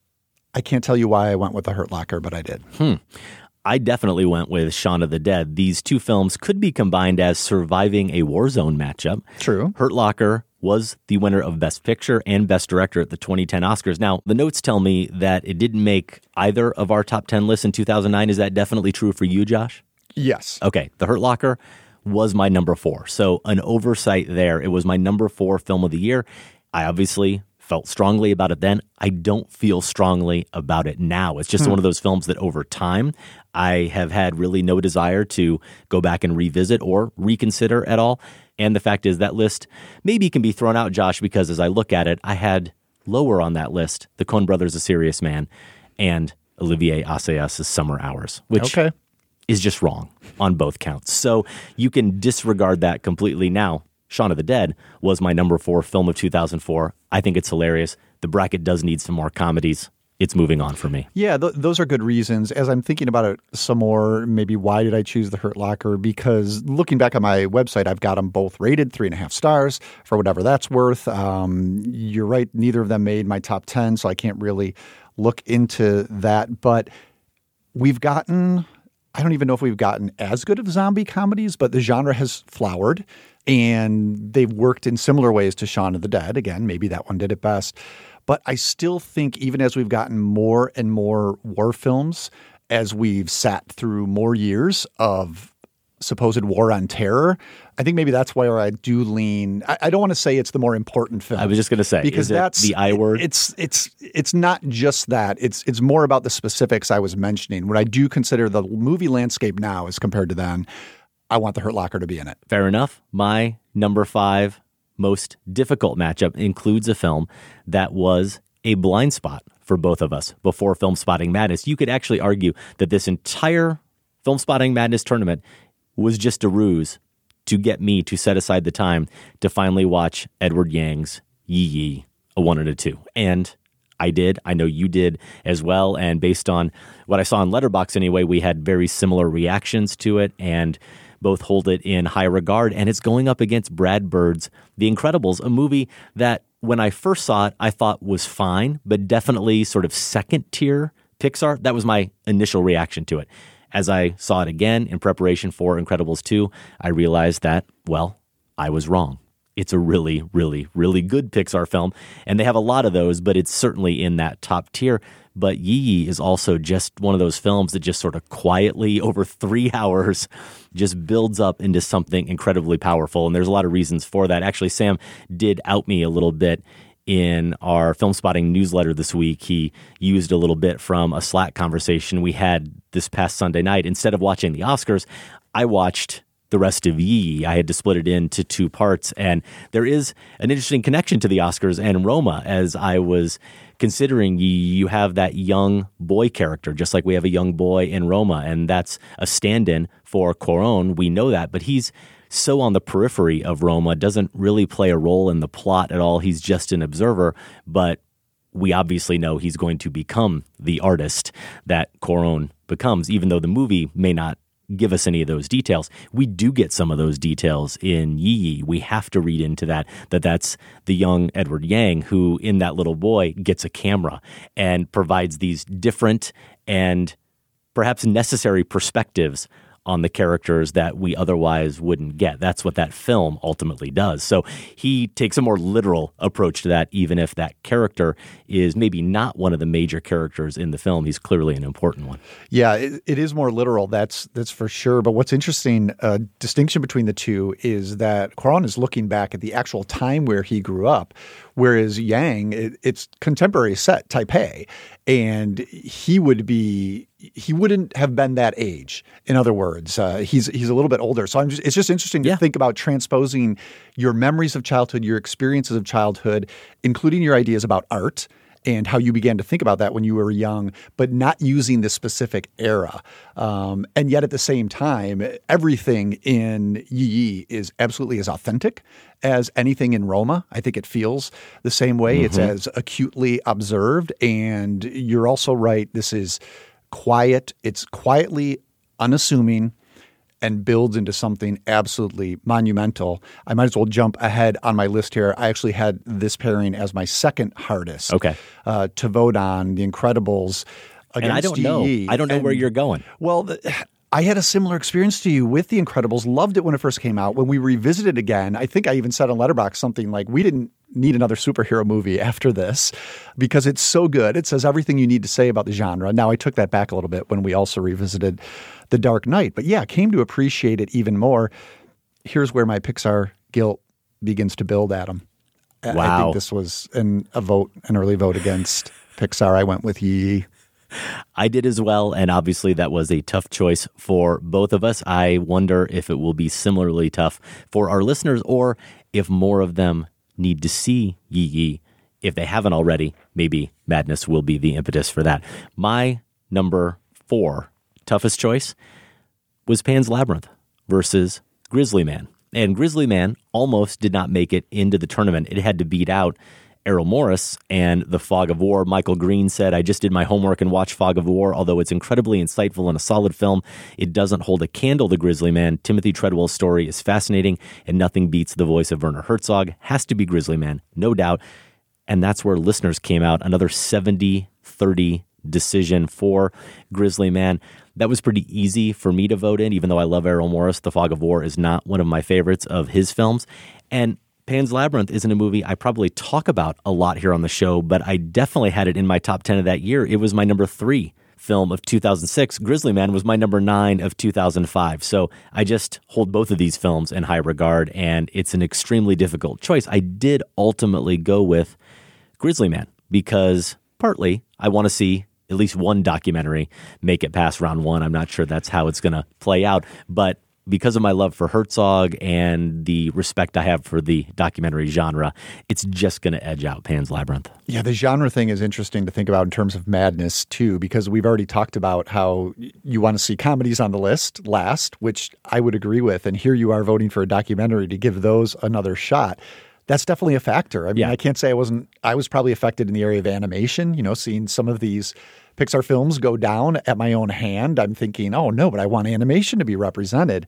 I can't tell you why I went with The Hurt Locker, but I did. Hmm. I definitely went with Shaun of the Dead. These two films could be combined as surviving a war zone matchup. True. Hurt Locker was the winner of Best Picture and Best Director at the twenty ten Oscars. Now, the notes tell me that it didn't make either of our top ten lists in two thousand nine. Is that definitely true for you, Josh? Yes. Okay. The Hurt Locker was my number four. So an oversight there. It was my number four film of the year. I obviously felt strongly about it then. I don't feel strongly about it now. It's just hmm. one of those films that over time I have had really no desire to go back and revisit or reconsider at all. And the fact is that list maybe can be thrown out, Josh, because as I look at it, I had lower on that list the Coen Brothers' A Serious Man and Olivier Assayas' Summer Hours, which okay. is just wrong on both counts. So you can disregard that completely now. Shaun of the Dead was my number four film of two thousand four. I think it's hilarious. The bracket does need some more comedies. It's moving on for me. Yeah, th- those are good reasons. As I'm thinking about it some more, maybe why did I choose The Hurt Locker? Because looking back on my website, I've got them both rated three and a half stars for whatever that's worth. Um, you're right. Neither of them made my top ten, so I can't really look into that. But we've gotten, I don't even know if we've gotten as good of zombie comedies, but the genre has flowered. And they've worked in similar ways to Shaun of the Dead. Again, maybe that one did it best. But I still think even as we've gotten more and more war films, as we've sat through more years of supposed war on terror, I think maybe that's where I do lean. I, I don't want to say it's the more important film. I was just going to say, because is it that's the I word. It's it's it's not just that. It's it's more about the specifics I was mentioning. When I do consider the movie landscape now as compared to then, I want The Hurt Locker to be in it. Fair enough. My number five most difficult matchup includes a film that was a blind spot for both of us before Film Spotting Madness. You could actually argue that this entire Film Spotting Madness tournament was just a ruse to get me to set aside the time to finally watch Edward Yang's Yi Yi, a one and a two. And I did. I know you did as well. And based on what I saw on Letterboxd anyway, we had very similar reactions to it and both hold it in high regard. And it's going up against Brad Bird's The Incredibles, a movie that when I first saw it, I thought was fine, but definitely sort of second tier Pixar. That was my initial reaction to it. As I saw it again in preparation for Incredibles two, I realized that, well, I was wrong. It's a really, really, really good Pixar film, and they have a lot of those, but it's certainly in that top tier. But Yi Yi is also just one of those films that just sort of quietly, over three hours, just builds up into something incredibly powerful, and there's a lot of reasons for that. Actually, Sam did out me a little bit in our Film Spotting newsletter this week. He used a little bit from a Slack conversation we had this past Sunday night. Instead of watching the Oscars, I watched the rest of Yi Yi. I had to split it into two parts, and there is an interesting connection to the Oscars and Roma. As I was considering Yi Yi, you have that young boy character, just like we have a young boy in Roma, and that's a stand-in for Cuarón. We know that, but he's so on the periphery of Roma, doesn't really play a role in the plot at all. He's just an observer, but we obviously know he's going to become the artist that Cuarón becomes, even though the movie may not give us any of those details. We do get some of those details in Yi Yi. We have to read into that, that that's the young Edward Yang who, in that little boy, gets a camera and provides these different and perhaps necessary perspectives on the characters that we otherwise wouldn't get. That's what that film ultimately does. So he takes a more literal approach to that, even if that character is maybe not one of the major characters in the film. He's clearly an important one. Yeah, it, it is more literal. That's that's for sure. But what's interesting, uh, distinction between the two is that Cuarón is looking back at the actual time where he grew up, whereas Yang, it, it's contemporary set, Taipei, and he would be he wouldn't have been that age. In other words, uh, he's he's a little bit older. So I'm just, it's just interesting to yeah. think about transposing your memories of childhood, your experiences of childhood, including your ideas about art and how you began to think about that when you were young, but not using the specific era. Um, and yet at the same time, everything in Yi Yi is absolutely as authentic as anything in Roma. I think it feels the same way. Mm-hmm. It's as acutely observed. And you're also right. This is quiet. It's quietly unassuming. and builds into something absolutely monumental. I might as well jump ahead on my list here. I actually had this pairing as my second hardest okay. uh, to vote on, The Incredibles against And I don't G E. know. I don't know and, where you're going. Well, the, I had a similar experience to you with The Incredibles. Loved it when it first came out. When we revisited it again, I think I even said on Letterboxd something like, we didn't need another superhero movie after this because it's so good. It says everything you need to say about the genre. Now, I took that back a little bit when we also revisited The Dark Knight. But yeah, came to appreciate it even more. Here's where my Pixar guilt begins to build, Adam. Wow. I think this was an, a vote, an early vote against Pixar. I went with Yi. I did as well, and obviously that was a tough choice for both of us. I wonder if it will be similarly tough for our listeners or if more of them need to see Yi Yi. If they haven't already, maybe Madness will be the impetus for that. My number four toughest choice was Pan's Labyrinth versus Grizzly Man. And Grizzly Man almost did not make it into the tournament. It had to beat out Errol Morris and The Fog of War. Michael Green said, I just did my homework and watched Fog of War. Although it's incredibly insightful and a solid film, it doesn't hold a candle to Grizzly Man. Timothy Treadwell's story is fascinating, and nothing beats the voice of Werner Herzog. Has to be Grizzly Man, no doubt. And that's where listeners came out. Another seventy thirty decision for Grizzly Man. That was pretty easy for me to vote in, even though I love Errol Morris. The Fog of War is not one of my favorites of his films. And Pan's Labyrinth isn't a movie I probably talk about a lot here on the show, but I definitely had it in my top ten of that year. It was my number three film of two thousand six. Grizzly Man was my number nine of two thousand five. So I just hold both of these films in high regard, and it's an extremely difficult choice. I did ultimately go with Grizzly Man because partly I want to see at least one documentary make it past round one. I'm not sure that's how it's going to play out, but because of my love for Herzog and the respect I have for the documentary genre, it's just going to edge out Pan's Labyrinth. Yeah, the genre thing is interesting to think about in terms of Madness, too, because we've already talked about how you want to see comedies on the list last, which I would agree with. And here you are voting for a documentary to give those another shot. That's definitely a factor. I mean, yeah. I can't say I wasn't – I was probably affected in the area of animation, you know, seeing some of these Pixar films go down at my own hand. I'm thinking, oh, no, but I want animation to be represented.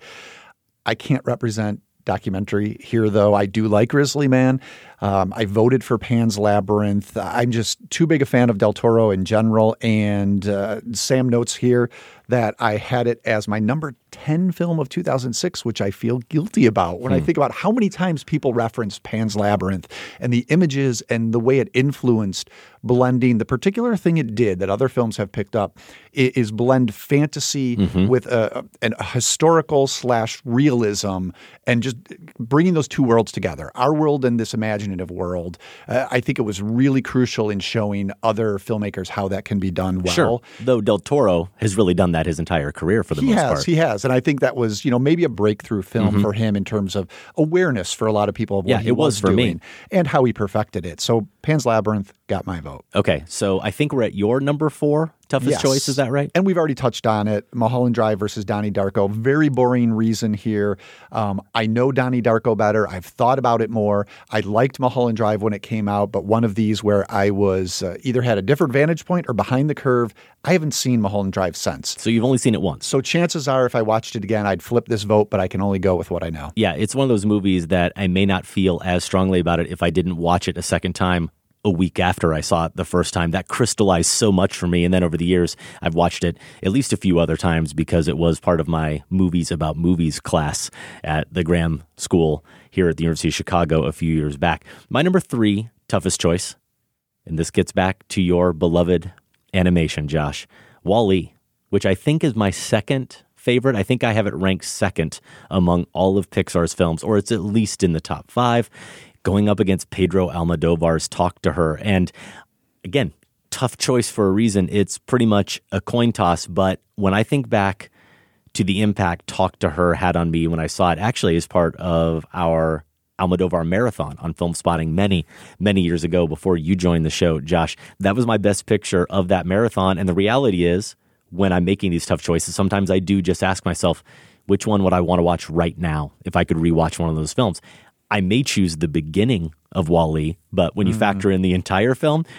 I can't represent documentary here, though. I do like Grizzly Man. Um, I voted for Pan's Labyrinth. I'm just too big a fan of Del Toro in general. And uh, Sam notes here that I had it as my number ten film of two thousand six, which I feel guilty about when hmm. I think about how many times people reference Pan's Labyrinth and the images and the way it influenced blending. The particular thing it did that other films have picked up is blend fantasy mm-hmm. with a, a historical slash realism and just bringing those two worlds together, our world and this imaginative world. Uh, I think it was really crucial in showing other filmmakers how that can be done well. Sure. Though Del Toro has really done that his entire career for the he most has, part. He has. And I think that was, you know, maybe a breakthrough film mm-hmm. for him in terms of awareness for a lot of people of what yeah, he it was, was for doing me. And how he perfected it. So Pan's Labyrinth got my vote. Okay. So I think we're at your number four toughest yes. choice. Is that right? And we've already touched on it. Mulholland Drive versus Donnie Darko. Very boring reason here. Um, I know Donnie Darko better. I've thought about it more. I liked Mulholland Drive when it came out, but one of these where I was uh, either had a different vantage point or behind the curve. I haven't seen Mulholland Drive since. So you've only seen it once. So chances are if I watched it again, I'd flip this vote, but I can only go with what I know. Yeah, it's one of those movies that I may not feel as strongly about it if I didn't watch it a second time a week after I saw it the first time. That crystallized so much for me. And then over the years, I've watched it at least a few other times because it was part of my movies about movies class at the Graham School here at the University of Chicago a few years back. My number three toughest choice, and this gets back to your beloved animation, Josh, WALL-E, which I think is my second favorite. I think I have it ranked second among all of Pixar's films, or it's at least in the top five, going up against Pedro Almodovar's Talk to Her. And again, tough choice for a reason. It's pretty much a coin toss, but when I think back to the impact Talk to Her had on me when I saw it, actually as part of our Almodovar marathon on Film Spotting many, many years ago before you joined the show, Josh, that was my best picture of that marathon. And the reality is, when I'm making these tough choices, sometimes I do just ask myself, which one would I want to watch right now if I could rewatch one of those films? I may choose the beginning of WALL-E, but when you mm. factor in the entire film,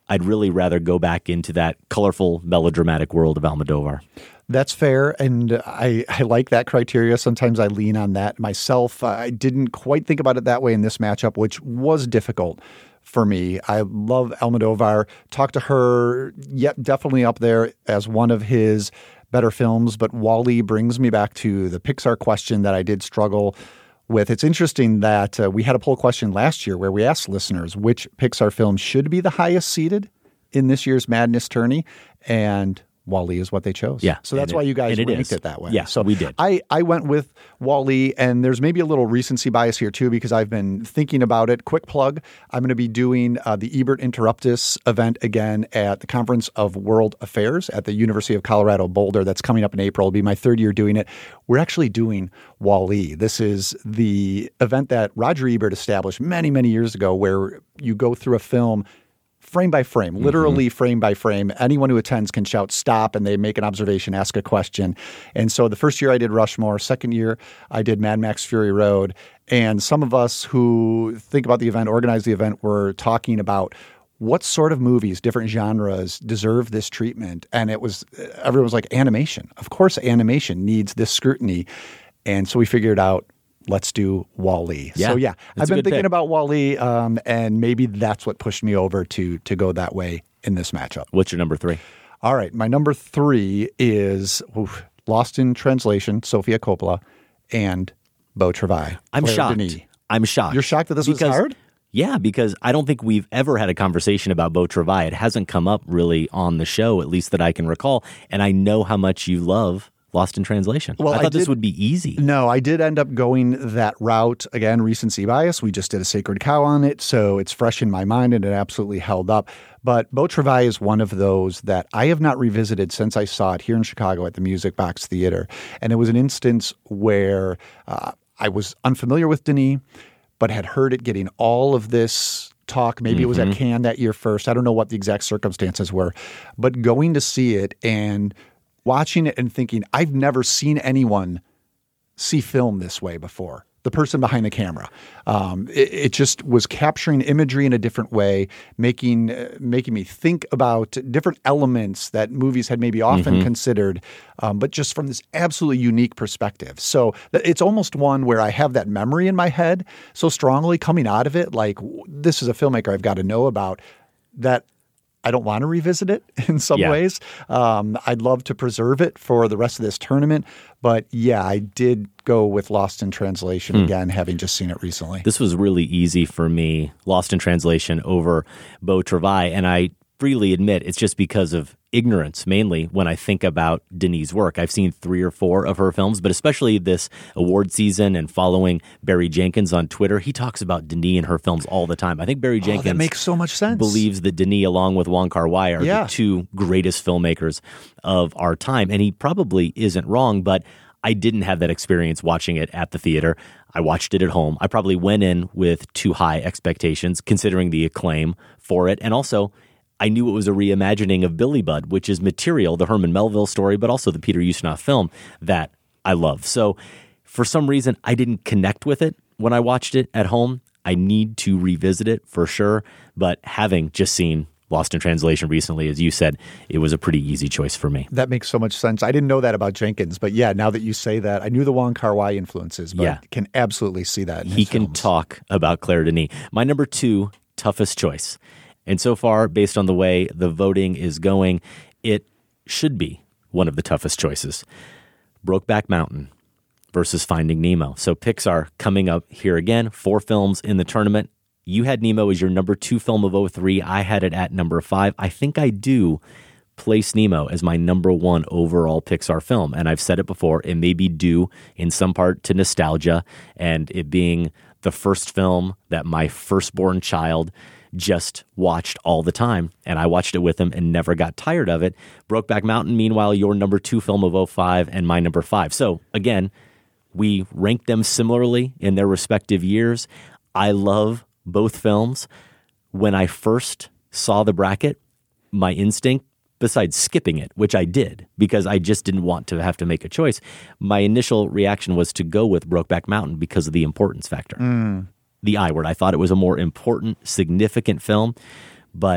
I'd really rather go back into that colorful, melodramatic world of Almodovar. That's fair, and I, I like that criteria. Sometimes I lean on that myself. I didn't quite think about it that way in this matchup, which was difficult for me. I love Almodovar. Talked to her, yet definitely up there as one of his better films, but WALL-E brings me back to the Pixar question that I did struggle with. It's interesting that uh, we had a poll question last year where we asked listeners which Pixar film should be the highest seeded in this year's Madness tourney, and WALL-E is what they chose. Yeah. So that's why you guys it ranked is. it that way. Yeah, so we did. I, I went with WALL-E, and there's maybe a little recency bias here too because I've been thinking about it. Quick plug, I'm going to be doing uh, the Ebert Interruptus event again at the Conference of World Affairs at the University of Colorado Boulder. That's coming up in April. It'll be my third year doing it. We're actually doing WALL-E. This is the event that Roger Ebert established many, many years ago where you go through a film frame by frame, literally mm-hmm. frame by frame. Anyone who attends can shout stop, and they make an observation, ask a question. And so the first year I did Rushmore. Second year I did Mad Max Fury Road. And some of us who think about the event, organize the event, were talking about what sort of movies, different genres deserve this treatment. And it was, everyone was like, animation. Of course, animation needs this scrutiny. And so we figured out, let's do WALL-E. Yeah, so yeah, I've been thinking pick. about WALL-E, um, and maybe that's what pushed me over to to go that way in this matchup. What's your number three? All right, my number three is oof, Lost in Translation, Sofia Coppola, and Beau Travail. I'm Claire shocked. Denis. I'm shocked. You're shocked that this because, was hard? Yeah, because I don't think we've ever had a conversation about Beau Travail. It hasn't come up really on the show, at least that I can recall. And I know how much you love Lost in Translation. Well, I thought I did, this would be easy. No, I did end up going that route. Again, recency bias. We just did a Sacred Cow on it, so it's fresh in my mind, and it absolutely held up. But Beau Travail is one of those that I have not revisited since I saw it here in Chicago at the Music Box Theater. And it was an instance where uh, I was unfamiliar with Denis, but had heard it getting all of this talk. Maybe mm-hmm. it was at Cannes that year first. I don't know what the exact circumstances were. But going to see it and watching it and thinking, I've never seen anyone see film this way before. The person behind the camera. Um, it, it just was capturing imagery in a different way, making uh, making me think about different elements that movies had maybe often mm-hmm. considered, um, but just from this absolutely unique perspective. So it's almost one where I have that memory in my head so strongly coming out of it, like this is a filmmaker I've got to know about, that I don't want to revisit it in some yeah. ways. Um, I'd love to preserve it for the rest of this tournament. But yeah, I did go with Lost in Translation hmm. again, having just seen it recently. This was really easy for me, Lost in Translation over Beau Travail. And I freely admit it's just because of ignorance, mainly when I think about Denis' work. I've seen three or four of her films, but especially this award season and following Barry Jenkins on Twitter, he talks about Denis and her films all the time. I think Barry Jenkins oh, that makes so much sense. believes that Denis, along with Wong Kar-wai, are yeah. the two greatest filmmakers of our time. And he probably isn't wrong, but I didn't have that experience watching it at the theater. I watched it at home. I probably went in with too high expectations, considering the acclaim for it. And also, I knew it was a reimagining of Billy Budd, which is material, the Herman Melville story, but also the Peter Ustinov film that I love. So for some reason, I didn't connect with it when I watched it at home. I need to revisit it for sure. But having just seen Lost in Translation recently, as you said, it was a pretty easy choice for me. That makes so much sense. I didn't know that about Jenkins, but yeah, now that you say that, I knew the Wong Kar-wai influences, but yeah. can absolutely see that in He his can films. talk about Claire Denis. My number two, toughest choice. And so far, based on the way the voting is going, it should be one of the toughest choices. Brokeback Mountain versus Finding Nemo. So Pixar coming up here again, four films in the tournament. You had Nemo as your number two film of oh three. I had it at number five. I think I do place Nemo as my number one overall Pixar film. And I've said it before, it may be due in some part to nostalgia and it being the first film that my firstborn child just watched all the time, and I watched it with him and never got tired of it. Brokeback Mountain, meanwhile, your number two film of oh five and my number five. So again, we ranked them similarly in their respective years. I love both films. When I first saw the bracket, my instinct, besides skipping it, which I did because I just didn't want to have to make a choice, my initial reaction was to go with Brokeback Mountain because of the importance factor. Mm. The I word. I thought it was a more important, significant film, but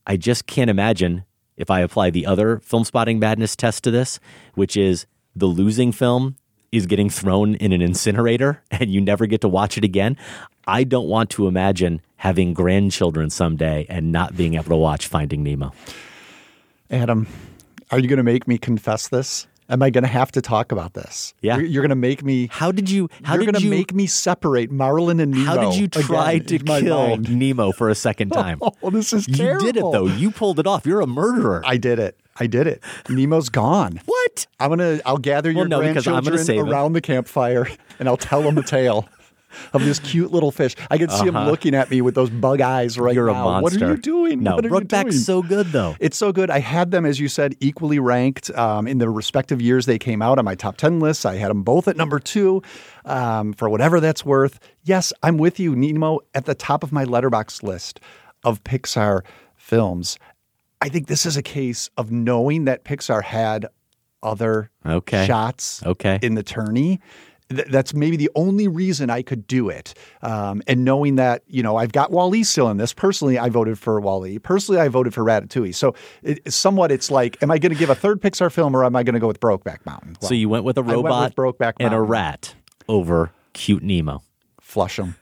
I just can't imagine if I apply the other Film Spotting Madness test to this, which is the losing film is getting thrown in an incinerator and you never get to watch it again. I don't want to imagine having grandchildren someday and not being able to watch Finding Nemo. Adam, are you going to make me confess this? Am I going to have to talk about this? Yeah. You're, you're going to make me... How did you... How you're did going to you, make me separate Marlin and Nemo. How did you try to kill mind. Nemo for a second time? Oh, this is you terrible. You did it, though. You pulled it off. You're a murderer. I did it. I did it. Nemo's gone. What? I'm gonna. I'll gather your well, no, grandchildren save around him. the campfire, and I'll tell them the tale of this cute little fish. I can see uh-huh. him looking at me with those bug eyes right You're now. A monster. What are you doing? No, what are Brokeback's so good, though. It's so good. I had them, as you said, equally ranked um, in the respective years they came out on my top ten lists. I had them both at number two um, for whatever that's worth. Yes, I'm with you. Nemo at the top of my Letterboxd list of Pixar films. I think this is a case of knowing that Pixar had other okay. shots okay. in the tourney. Th- that's maybe the only reason I could do it. Um, and knowing that, you know, I've got Wall-E still in this. Personally, I voted for Wall-E. Personally, I voted for Ratatouille. So it, somewhat it's like, am I going to give a third Pixar film or am I going to go with Brokeback Mountain? Well, so you went with a robot I went with Brokeback and Mountain. a rat over cute Nemo. Flush them.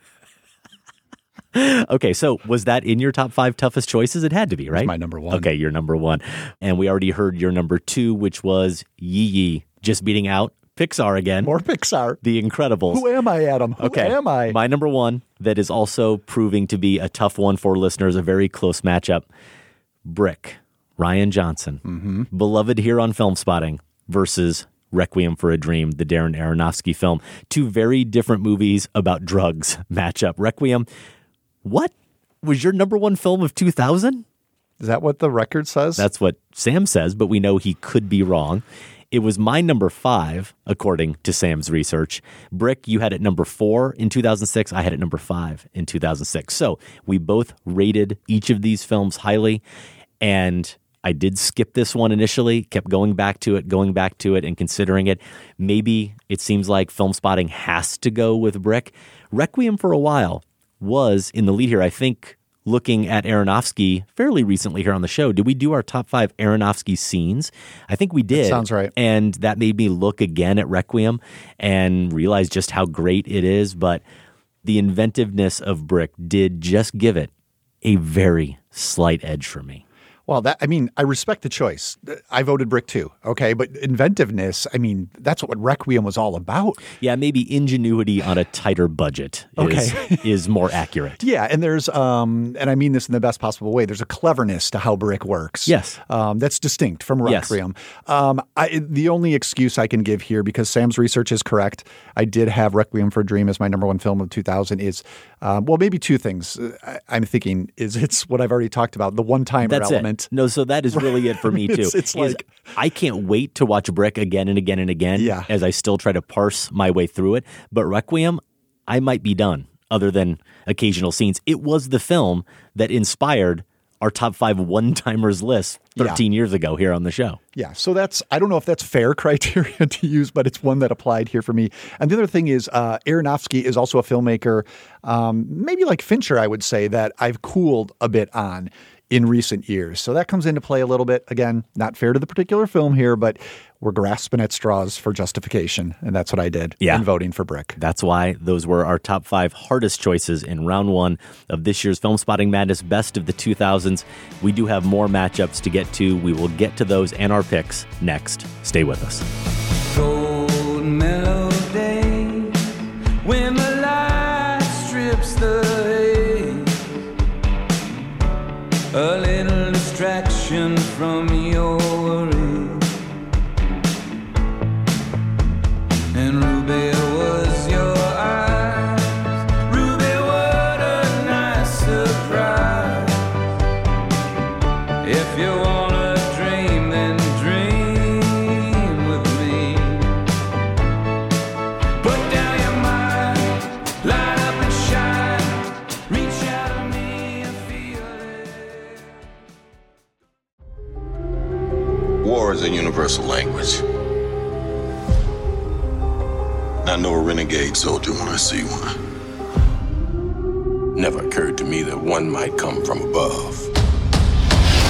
Okay, so was that in your top five toughest choices? It had to be, right? It's my number one. Okay, your number one. And we already heard your number two, which was Yi Yi, just beating out Pixar again. More Pixar. The Incredibles. Who am I, Adam? Who okay. am I? My number one, that is also proving to be a tough one for listeners, a very close matchup. Brick, Rian Johnson, mm-hmm. beloved here on Film Spotting, versus Requiem for a Dream, the Darren Aronofsky film. Two very different movies about drugs match up. Requiem, what was your number one film of two thousand? Is that what the record says? That's what Sam says, but we know he could be wrong. It was my number five, according to Sam's research. Brick, you had it number four in two thousand six. I had it number five in two thousand six. So we both rated each of these films highly, and I did skip this one initially, kept going back to it, going back to it, and considering it. Maybe it seems like Film Spotting has to go with Brick. Requiem for a while was in the lead here. I think looking at Aronofsky fairly recently here on the show, did we do our top five Aronofsky scenes? I think we did. That sounds right. And that made me look again at Requiem and realize just how great it is. But the inventiveness of Brick did just give it a very slight edge for me. Well, that I mean, I respect the choice. I voted Brick too, okay? But inventiveness, I mean, that's what Requiem was all about. Yeah, maybe ingenuity on a tighter budget is, okay. is more accurate. Yeah, and there's, um, and I mean this in the best possible way, there's a cleverness to how Brick works. Yes. Um, that's distinct from Requiem. Yes. Um, I, the only excuse I can give here, because Sam's research is correct, I did have Requiem for a Dream as my number one film of two thousand, is, um, well, maybe two things I, I'm thinking is it's what I've already talked about, the one-timer element. It. No, so that is really it for me, too. it's it's like I can't wait to watch Brick again and again and again yeah. as I still try to parse my way through it. But Requiem, I might be done, other than occasional scenes. It was the film that inspired our top five one-timers list thirteen yeah. years ago here on the show. Yeah, so that's, I don't know if that's fair criteria to use, but it's one that applied here for me. And the other thing is uh, Aronofsky is also a filmmaker, um, maybe like Fincher, I would say, that I've cooled a bit on in recent years. So that comes into play a little bit. Again, not fair to the particular film here, but we're grasping at straws for justification. And that's what I did yeah. in voting for Brick. That's why those were our top five hardest choices in round one of this year's Film Spotting Madness Best of the two thousands. We do have more matchups to get to. We will get to those and our picks next. Stay with us. Cold mellow day, when the light strips the a little distraction from your worry. And Ruby was your eyes. Ruby, what a nice surprise. If you wanna dream, then dream with me. Put down your mind, light up and shine. Reach out to me and feel it. War is a universal language. I know a renegade soldier when I see one. Never occurred to me that one might come from above.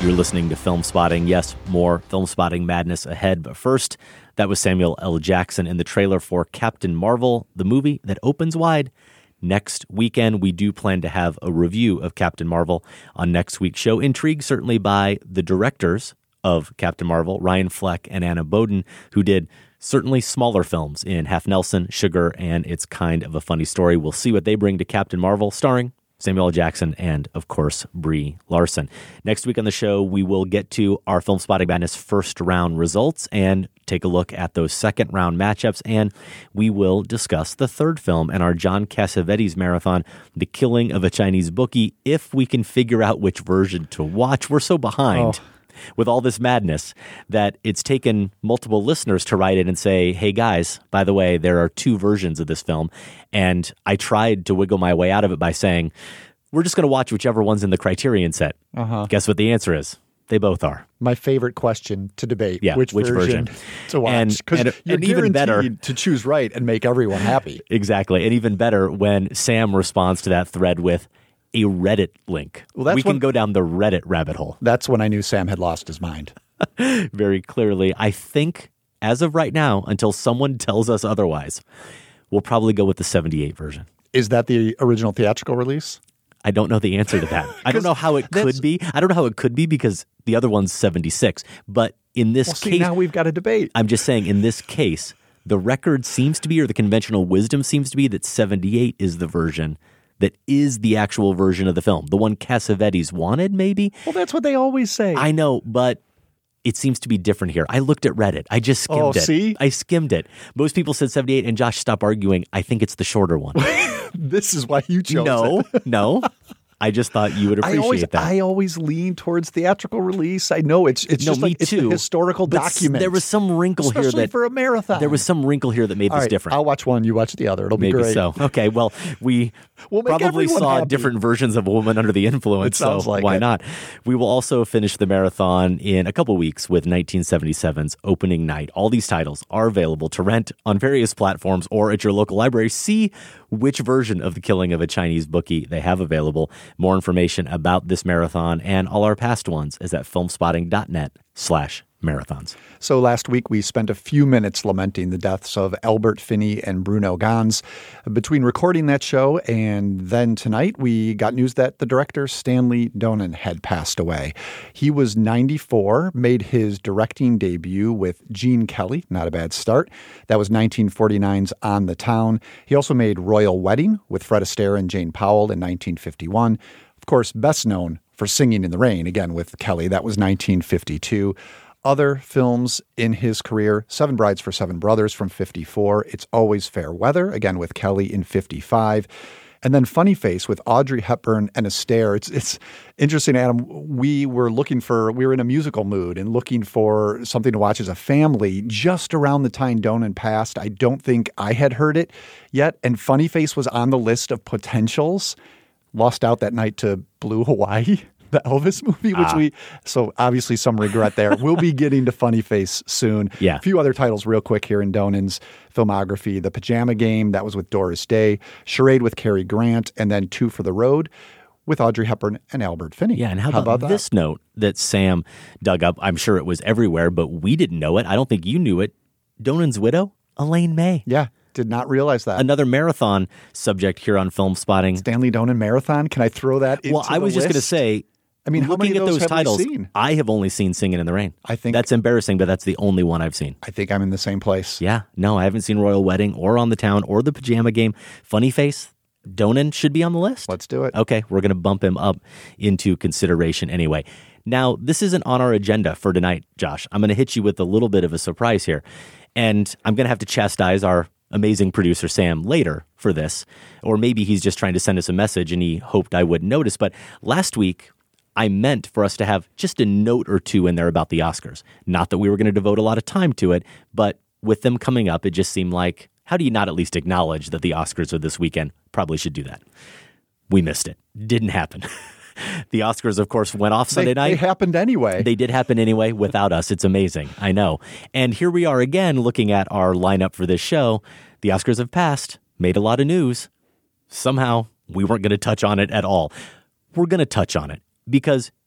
You're listening to Film Spotting. Yes, more Film Spotting madness ahead. But first, that was Samuel L. Jackson in the trailer for Captain Marvel, the movie that opens wide next weekend. We do plan to have a review of Captain Marvel on next week's show. Intrigued certainly by the directors of Captain Marvel, Ryan Fleck and Anna Boden, who did certainly smaller films in Half Nelson, Sugar, and It's Kind of a Funny Story. We'll see what they bring to Captain Marvel, starring Samuel L. Jackson and, of course, Brie Larson. Next week on the show, we will get to our Film Spotting Madness first round results and take a look at those second round matchups, and we will discuss the third film in our John Cassavetes marathon, The Killing of a Chinese Bookie, if we can figure out which version to watch. We're so behind. Oh. With all this madness that it's taken multiple listeners to write in and say, hey guys, by the way, there are two versions of this film. And I tried to wiggle my way out of it by saying, we're just going to watch whichever one's in the Criterion set. Uh-huh. Guess what the answer is? They both are. My favorite question to debate. Yeah, which, which version, version to watch. Because you're and even better to choose right and make everyone happy. Exactly. And even better when Sam responds to that thread with a Reddit link. Well, that's we can when, go down the Reddit rabbit hole. That's when I knew Sam had lost his mind. Very clearly. I think, as of right now, until someone tells us otherwise, we'll probably go with the seventy-eight version. Is that the original theatrical release? I don't know the answer to that. I don't know how it could be. I don't know how it could be because the other one's seventy-six. But in this well, see, case... now we've got a debate. I'm just saying, in this case, the record seems to be, or the conventional wisdom seems to be, that seventy-eight is the version that is the actual version of the film. The one Cassavetes wanted, maybe? Well, that's what they always say. I know, but it seems to be different here. I looked at Reddit. I just skimmed oh, it. see? I skimmed it. Most people said seventy-eight, and Josh, stop arguing. I think it's the shorter one. This is why you chose no, it. No, no. I just thought you would appreciate I always, that. I always lean towards theatrical release. I know it's it's no, just me like it's too, the historical but document. There was some wrinkle Especially here that for a marathon. There was some wrinkle here that made All this right, different. I'll watch one. You watch the other. It'll Maybe be great. so. Okay. Well, we we'll probably saw happy. different versions of Woman Under the Influence. It sounds so like why it. not? We will also finish the marathon in a couple weeks with nineteen seventy-seven's opening night. All these titles are available to rent on various platforms or at your local library. See which version of The Killing of a Chinese Bookie they have available. More information about this marathon and all our past ones is at filmspotting.net slash marathons. So last week we spent a few minutes lamenting the deaths of Albert Finney and Bruno Ganz. Between recording that show and then tonight, we got news that the director Stanley Donen had passed away. He was ninety-four, made his directing debut with Gene Kelly, not a bad start. That was nineteen forty-nine's On the Town. He also made Royal Wedding with Fred Astaire and Jane Powell in nineteen fifty-one. Of course, best known for Singing in the Rain, again with Kelly. That was nineteen fifty-two. Other films in his career, Seven Brides for Seven Brothers from fifty-four, It's Always Fair Weather, again with Kelly in fifty-five, and then Funny Face with Audrey Hepburn and Astaire. It's it's interesting, Adam. We were looking for, we were in a musical mood and looking for something to watch as a family just around the time Donen passed. I don't think I had heard it yet, and Funny Face was on the list of potentials. Lost out that night to Blue Hawaii, the Elvis movie, which ah. we, so obviously some regret there. We'll be getting to Funny Face soon. Yeah. A few other titles real quick here in Donen's filmography. The Pajama Game, that was with Doris Day. Charade with Cary Grant, and then Two for the Road with Audrey Hepburn and Albert Finney. Yeah, and how, how about, about this that? note that Sam dug up? I'm sure it was everywhere, but we didn't know it. I don't think you knew it. Donen's widow, Elaine May. Yeah. Did not realize that. Another marathon subject here on Film Spotting. Stanley Donen Marathon. Can I throw that into Well, I was the just going to list? say, I mean, how looking many of at those those have titles, we seen? I have only seen Singing in the Rain. I think that's embarrassing, but that's the only one I've seen. I think I'm in the same place. Yeah, no, I haven't seen Royal Wedding or On the Town or The Pajama Game. Funny Face, Donen should be on the list. Let's do it. Okay, we're going to bump him up into consideration anyway. Now, this isn't on our agenda for tonight, Josh. I'm going to hit you with a little bit of a surprise here, and I'm going to have to chastise our amazing producer Sam later for this, or maybe he's just trying to send us a message and he hoped I wouldn't notice. But last week, I meant for us to have just a note or two in there about the Oscars. Not that we were going to devote a lot of time to it, but with them coming up, it just seemed like, how do you not at least acknowledge that the Oscars are this weekend? Probably should do that. We missed it. Didn't happen. The Oscars, of course, went off Sunday they, night. They happened anyway. They did happen anyway without us. It's amazing. I know. And here we are again looking at our lineup for this show. The Oscars have passed, made a lot of news. Somehow, we weren't going to touch on it at all. We're going to touch on it because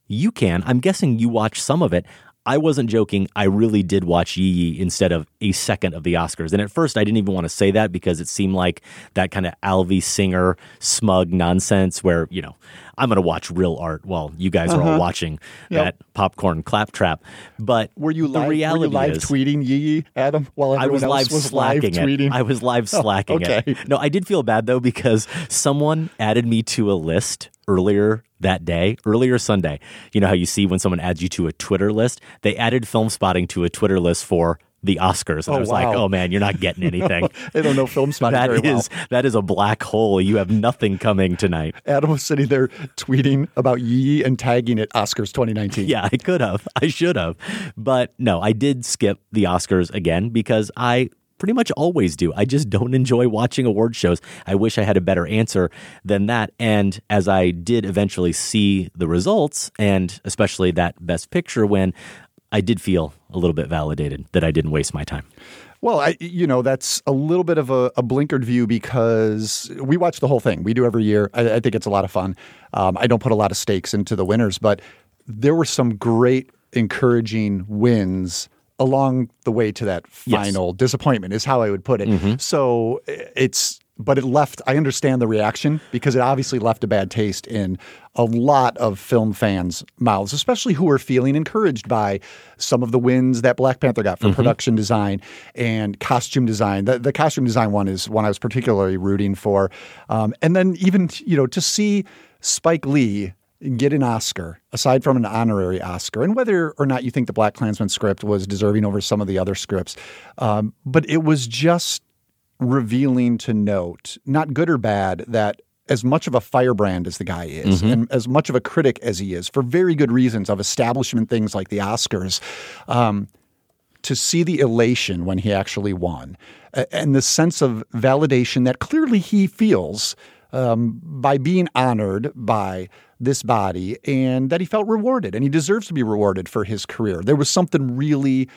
you can. I'm guessing you watched some of it. I wasn't joking. I really did watch Yi Yi instead of a second of the Oscars. And at first, I didn't even want to say that because it seemed like that kind of Alvy Singer smug nonsense where, you know, I'm going to watch real art while you guys are Uh-huh. all watching Yep. that popcorn claptrap. But Were you the live, reality were you live is, tweeting Yi Yi, Adam, while I everyone was else live was live slacking tweeting? it. I was live slacking okay. it. No, I did feel bad though because someone added me to a list earlier that day, earlier Sunday. You know how you see when someone adds you to a Twitter list? They added Film Spotting to a Twitter list for the Oscars. And Oh, I was like, wow. oh man, you're not getting anything. They don't know Film Spotting That very well. is that is a black hole. You have nothing coming tonight. Adam was sitting there tweeting about Yi Yi and tagging it Oscars twenty nineteen. Yeah, I could have. I should have. But no, I did skip the Oscars again because I pretty much always do. I just don't enjoy watching award shows. I wish I had a better answer than that. And as I did eventually see the results, and especially that Best Picture win, I did feel a little bit validated that I didn't waste my time. Well, I, you know, that's a little bit of a, a blinkered view because we watch the whole thing. We do every year. I, I think it's a lot of fun. Um, I don't put a lot of stakes into the winners, but there were some great, encouraging wins along the way to that final yes. disappointment is how I would put it. Mm-hmm. So it's, but it left, I understand the reaction because it obviously left a bad taste in a lot of film fans' mouths, especially who were feeling encouraged by some of the wins that Black Panther got for mm-hmm. production design and costume design. The, the costume design one is one I was particularly rooting for. Um, and then even, you know, to see Spike Lee get an Oscar, aside from an honorary Oscar, and whether or not you think the BlacKkKlansman script was deserving over some of the other scripts, um, but it was just revealing to note, not good or bad, that as much of a firebrand as the guy is, mm-hmm. and as much of a critic as he is, for very good reasons of establishment things like the Oscars, um, to see the elation when he actually won, and the sense of validation that clearly he feels um, by being honored by this body, and that he felt rewarded, and he deserves to be rewarded for his career. There was something really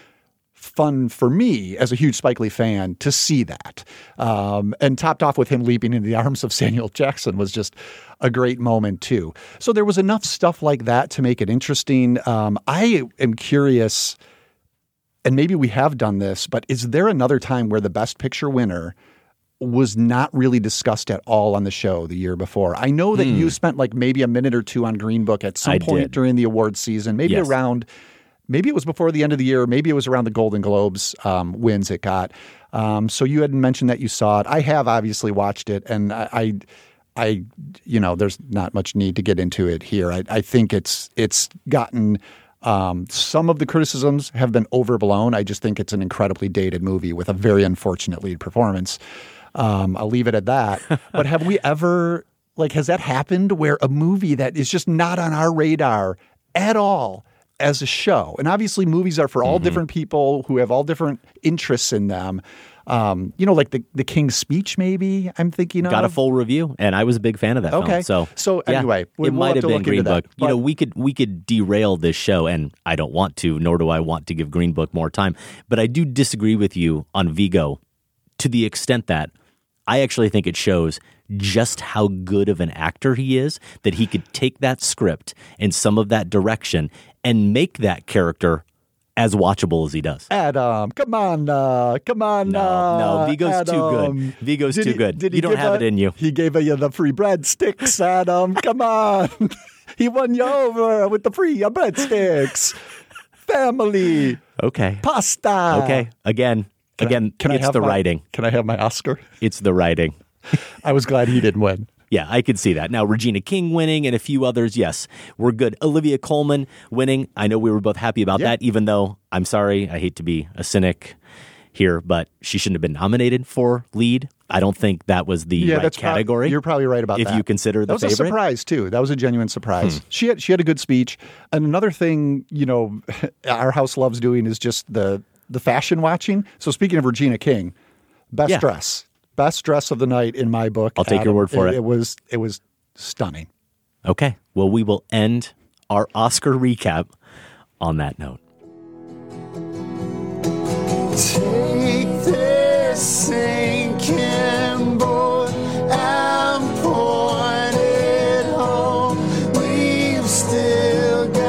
fun for me as a huge Spike Lee fan to see that. Um, and topped off with him leaping into the arms of Samuel Jackson was just a great moment too. So there was enough stuff like that to make it interesting. Um, I am curious, and maybe we have done this, but is there another time where the Best Picture winner was not really discussed at all on the show the year before? I know that hmm. you spent like maybe a minute or two on Green Book at some I point did. during the awards season, maybe yes. around Maybe it was before the end of the year. Maybe it was around the Golden Globes um, wins it got. Um, so you had mentioned that you saw it. I have obviously watched it, and I, I, I you know, there's not much need to get into it here. I, I think it's it's gotten um, some of the criticisms have been overblown. I just think it's an incredibly dated movie with a very unfortunate lead performance. Um, I'll leave it at that. But have we ever like has that happened where a movie that is just not on our radar at all as a show? And obviously movies are for all mm-hmm. different people who have all different interests in them. Um, you know, like the, the King's Speech, maybe I'm thinking of. Got a full review, and I was a big fan of that okay. film. So, so anyway, yeah, we, it we'll might have, have been Green Book. That, you know, we could we could derail this show, and I don't want to, nor do I want to give Green Book more time. But I do disagree with you on Viggo to the extent that I actually think it shows just how good of an actor he is, that he could take that script and some of that direction and make that character as watchable as he does. Adam, come on, uh, come on. No, uh, no, Viggo's Adam. too good. Viggo's did too he, good. Did you don't have a, it in you. He gave you the free breadsticks, Adam. Come on. He won you over with the free breadsticks. Family. Okay. Pasta. Okay. Again, can again, I, can it's I have the my, writing. Can I have my Oscar? It's the writing. I was glad he didn't win. Yeah, I could see that. Now, Regina King winning and a few others, yes, we're good. Olivia Colman winning. I know we were both happy about yeah. that, even though, I'm sorry, I hate to be a cynic here, but she shouldn't have been nominated for lead. I don't think that was the yeah, right that's category. Prob- you're probably right about if that. If you consider the that was favorite. a surprise, too. That was a genuine surprise. Hmm. She had she had a good speech. And another thing, you know, our house loves doing is just the, the fashion watching. So speaking of Regina King, best yeah. dress. Best dress of the night in my book. I'll take Adam. your word for it. It, it was it was stunning. Okay. Well, we will end our Oscar recap on that note. Take this sinking boat and point it home. We've still got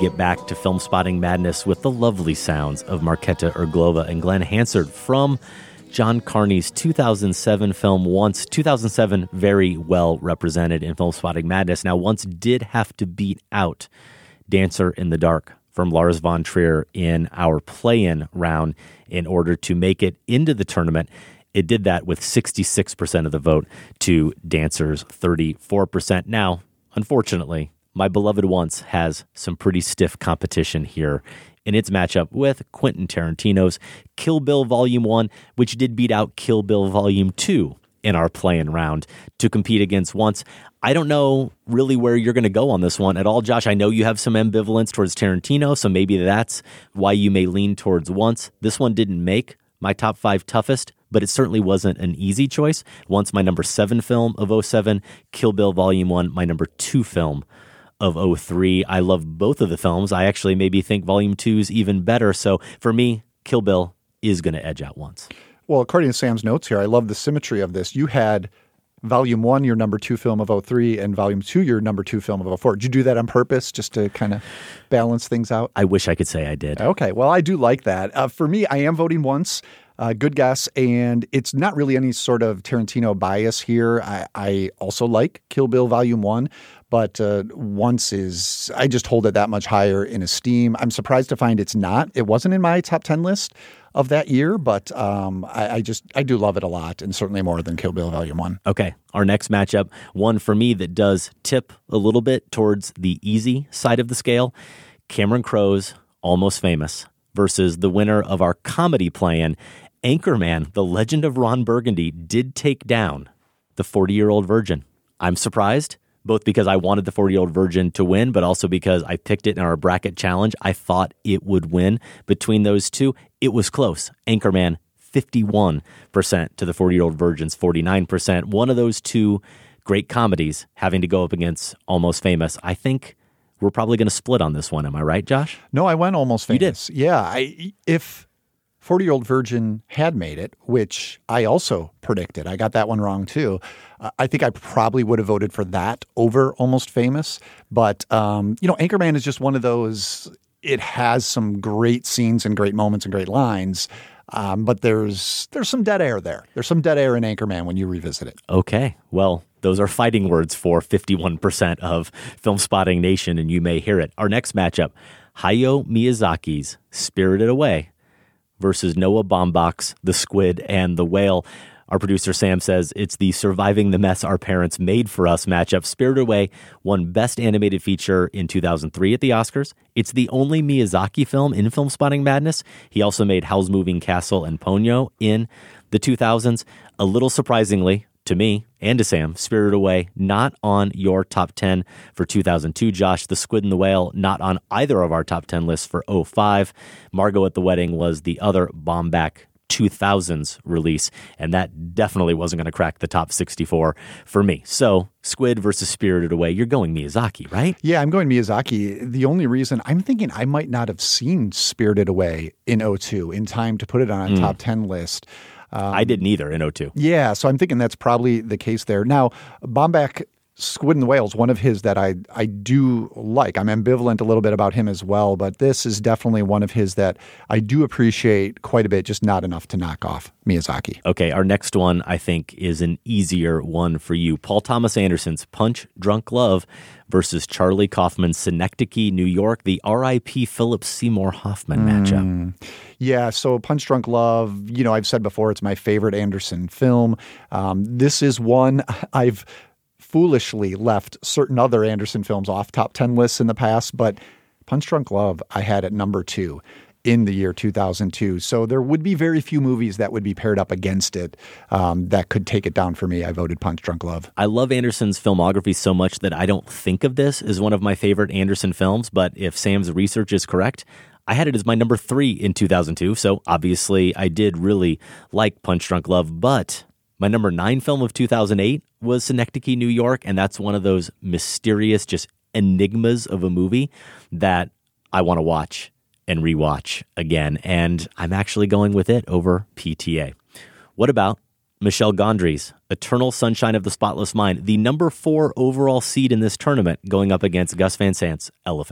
get back to Film Spotting Madness with the lovely sounds of Marketa Irglova and Glenn Hansard from John Carney's two thousand seven film Once. two thousand seven, very well represented in Film Spotting Madness. Now, Once did have to beat out Dancer in the Dark from Lars von Trier in our play-in round in order to make it into the tournament. It did that with sixty-six percent of the vote to Dancer's thirty-four percent. Now, unfortunately, my beloved Once has some pretty stiff competition here in its matchup with Quentin Tarantino's Kill Bill Volume one, which did beat out Kill Bill Volume two in our play-in round to compete against Once. I don't know really where you're going to go on this one at all, Josh. I know you have some ambivalence towards Tarantino, so maybe that's why you may lean towards Once. This one didn't make my top five toughest, but it certainly wasn't an easy choice. Once my number seven film of oh seven, Kill Bill Volume one, my number two film of oh three. I love both of the films. I actually maybe think Volume two is even better. So for me, Kill Bill is going to edge out Once. Well, according to Sam's notes here, I love the symmetry of this. You had Volume one, your number two film of oh three, and Volume two, your number two film of oh four. Did you do that on purpose just to kind of balance things out? I wish I could say I did. Okay. Well, I do like that. Uh, for me, I am voting Once. Uh, good guess. And it's not really any sort of Tarantino bias here. I, I also like Kill Bill Volume one, but uh, Once is, I just hold it that much higher in esteem. I'm surprised to find it's not. It wasn't in my top ten list of that year, but um, I, I just, I do love it a lot, and certainly more than Kill Bill Volume one. Okay. Our next matchup, one for me that does tip a little bit towards the easy side of the scale, Cameron Crowe's Almost Famous versus the winner of our comedy play-in, Anchorman, The Legend of Ron Burgundy, did take down the forty-year-old virgin. I'm surprised, both because I wanted the forty-year-old virgin to win, but also because I picked it in our bracket challenge. I thought it would win. Between those two, it was close. Anchorman, fifty-one percent to the forty-year-old virgin's forty-nine percent. One of those two great comedies having to go up against Almost Famous. I think we're probably going to split on this one. Am I right, Josh? No, I went Almost Famous. You did? Yeah. I, if forty-year-old virgin had made it, which I also predicted. I got that one wrong too. Uh, I think I probably would have voted for that over Almost Famous. But, um, you know, Anchorman is just one of those, it has some great scenes and great moments and great lines. Um, but there's there's some dead air there. There's some dead air in Anchorman when you revisit it. Okay. Well, those are fighting words for fifty-one percent of Film Spotting Nation, and you may hear it. Our next matchup, Hayao Miyazaki's Spirited Away versus Noah Baumbach's The Squid and the Whale. Our producer Sam says it's the surviving the mess our parents made for us matchup. Spirited Away won Best Animated Feature in two thousand three at the Oscars. It's the only Miyazaki film in Film Spotting Madness. He also made Howl's Moving Castle and Ponyo in the two thousands. A little surprisingly, to me and to Sam, Spirited Away not on your top ten for two thousand two. Josh, The Squid and the Whale not on either of our top ten lists for oh five. Margot at the Wedding was the other Baumbach two thousands release, and that definitely wasn't going to crack the top sixty-four for me. So Squid versus Spirited Away, you're going Miyazaki, right? Yeah, I'm going Miyazaki. The only reason, I'm thinking I might not have seen Spirited Away in oh two in time to put it on a mm. top ten list. Um, I didn't either in oh two. Yeah, so I'm thinking that's probably the case there. Now, Baumbach, Squid and the Whale is one of his that I I do like. I'm ambivalent a little bit about him as well, but this is definitely one of his that I do appreciate quite a bit, just not enough to knock off Miyazaki. Okay, our next one, I think, is an easier one for you. Paul Thomas Anderson's Punch Drunk Love versus Charlie Kaufman's Synecdoche, New York, the R I P Philip Seymour Hoffman mm. matchup. Yeah, so Punch Drunk Love, you know, I've said before, it's my favorite Anderson film. Um, this is one I've foolishly left certain other Anderson films off top ten lists in the past, but Punch Drunk Love I had at number two in the year two thousand two. So there would be very few movies that would be paired up against it um, that could take it down for me. I voted Punch Drunk Love. I love Anderson's filmography so much that I don't think of this as one of my favorite Anderson films, but if Sam's research is correct, I had it as my number three in two thousand two, so obviously I did really like Punch Drunk Love, but my number nine film of two thousand eight was Synecdoche, New York, and that's one of those mysterious, just enigmas of a movie that I want to watch and rewatch again, and I'm actually going with it over P T A. What about Michel Gondry's Eternal Sunshine of the Spotless Mind, the number four overall seed in this tournament, going up against Gus Van Sant's Elephant?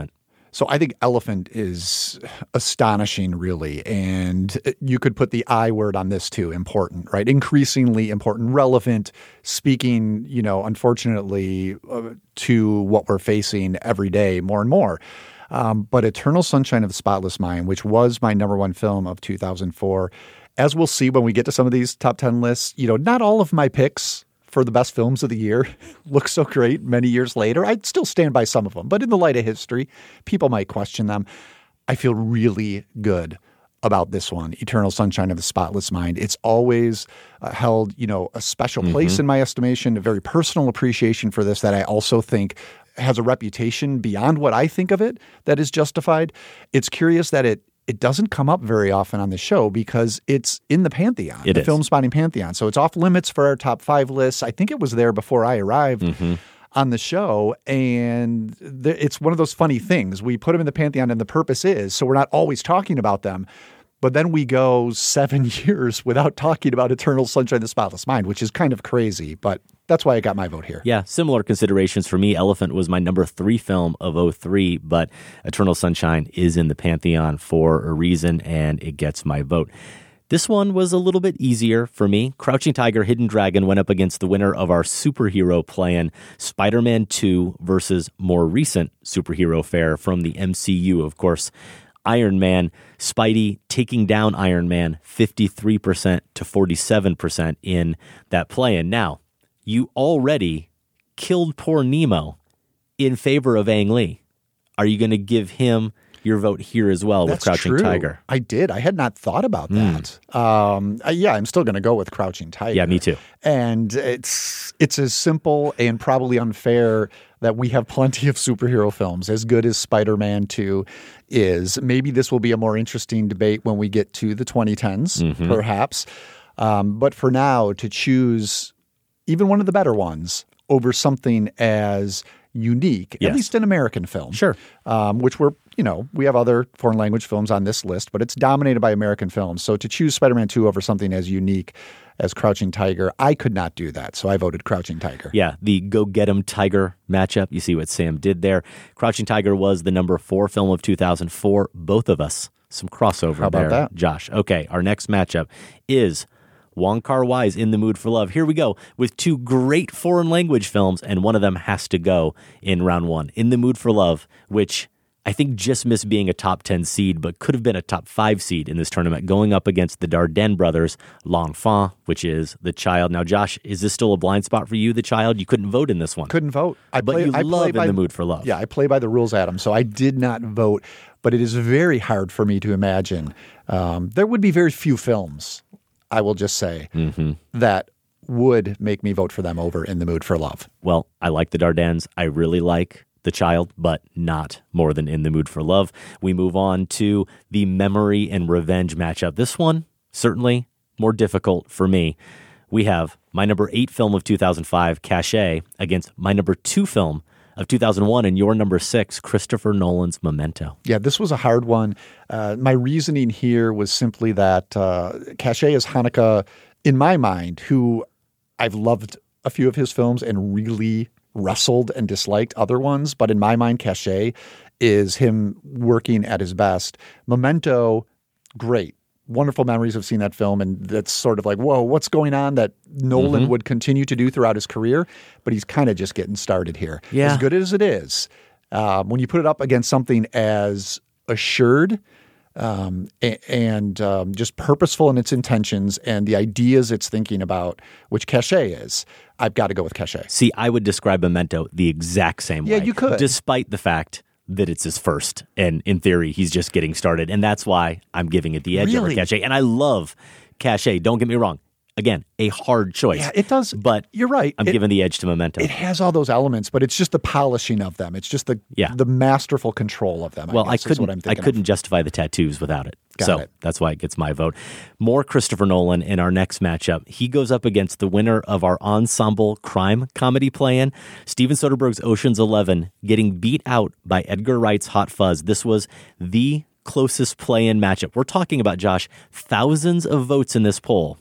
So I think Elephant is astonishing, really. And you could put the I word on this too, important, right? Increasingly important, relevant, speaking, you know, unfortunately, uh, to what we're facing every day more and more. Um, but Eternal Sunshine of the Spotless Mind, which was my number one film of two thousand four, as we'll see when we get to some of these top ten lists, you know, not all of my picks for the best films of the year look so great many years later. I'd still stand by some of them, but in the light of history, people might question them. I feel really good about this one, Eternal Sunshine of the Spotless Mind. It's always uh, held, you know, a special place mm-hmm. in my estimation, a very personal appreciation for this that I also think has a reputation beyond what I think of it that is justified. It's curious that it It doesn't come up very often on the show because it's in the Pantheon, it the is. Film Spotting Pantheon. So it's off limits for our top five lists. I think it was there before I arrived mm-hmm. on the show. And th- it's one of those funny things. We put them in the Pantheon and the purpose is so we're not always talking about them. But then we go seven years without talking about Eternal Sunshine of the Spotless Mind, which is kind of crazy. But that's why I got my vote here. Yeah, similar considerations for me. Elephant was my number three film of oh three, but Eternal Sunshine is in the Pantheon for a reason, and it gets my vote. This one was a little bit easier for me. Crouching Tiger, Hidden Dragon went up against the winner of our superhero plan, Spider-Man two versus more recent superhero fare from the M C U, of course. Iron Man, Spidey taking down Iron Man fifty-three percent to forty-seven percent in that play-in. Now, you already killed poor Nemo in favor of Ang Lee. Are you going to give him your vote here as well That's with Crouching true. Tiger? I did. I had not thought about that. Mm. Um, uh, yeah, I'm still going to go with Crouching Tiger. Yeah, me too. And it's it's as simple and probably unfair that we have plenty of superhero films, as good as Spider-Man two is. Maybe this will be a more interesting debate when we get to the twenty tens, mm-hmm. perhaps. Um, but for now, to choose even one of the better ones over something as unique, yes. at least in American film. Sure. Um, which we're, you know, we have other foreign language films on this list, but it's dominated by American films. So to choose Spider-Man two over something as unique as Crouching Tiger, I could not do that. So I voted Crouching Tiger. Yeah, the Go Get 'em Tiger matchup. You see what Sam did there. Crouching Tiger was the number four film of two thousand four. Both of us, some crossover How about there, that? Josh. Okay, our next matchup is Wong Kar-wai's In the Mood for Love. Here we go with two great foreign language films, and one of them has to go in round one. In the Mood for Love, which I think just missed being a top ten seed, but could have been a top five seed in this tournament, going up against the Dardenne brothers, L'Enfant, which is The Child. Now, Josh, is this still a blind spot for you, The Child? You couldn't vote in this one. Couldn't vote. I but play, you I love play by, In the Mood for Love. Yeah, I play by the rules, Adam, so I did not vote. But it is very hard for me to imagine. Um, there would be very few films, I will just say, mm-hmm. that would make me vote for them over In the Mood for Love. Well, I like the Dardennes. I really like The Child, but not more than In the Mood for Love. We move on to the Memory and Revenge matchup. This one, certainly more difficult for me. We have my number eight film of two thousand five, Caché, against my number two film of two thousand one and your number six, Christopher Nolan's Memento. Yeah, this was a hard one. Uh, my reasoning here was simply that uh, Caché is Haneke, in my mind, who I've loved a few of his films and really wrestled and disliked other ones. But in my mind, Caché is him working at his best. Memento, great. Wonderful memories of seeing that film, and that's sort of like, whoa, what's going on that Nolan mm-hmm. would continue to do throughout his career, but he's kind of just getting started here. Yeah. As good as it is, um, when you put it up against something as assured um, and, and um, just purposeful in its intentions and the ideas it's thinking about, which Caché is, I've got to go with Caché. See, I would describe Memento the exact same yeah, way. Yeah, you could. Despite the fact that it's his first, and in theory, he's just getting started. And that's why I'm giving it the edge really? over Caché. And I love Caché. Don't get me wrong. Again, a hard choice. Yeah, it does. But you're right. I'm it, giving the edge to Memento. It has all those elements, but it's just the polishing of them. It's just the yeah. the masterful control of them. Well, I, I guess, couldn't. is what I'm I couldn't of. justify the tattoos without it. Got so it. That's why it gets my vote. More Christopher Nolan in our next matchup. He goes up against the winner of our ensemble crime comedy play-in, Steven Soderbergh's Ocean's Eleven, getting beat out by Edgar Wright's Hot Fuzz. This was the closest play-in matchup. We're talking about, Josh, thousands of votes in this poll,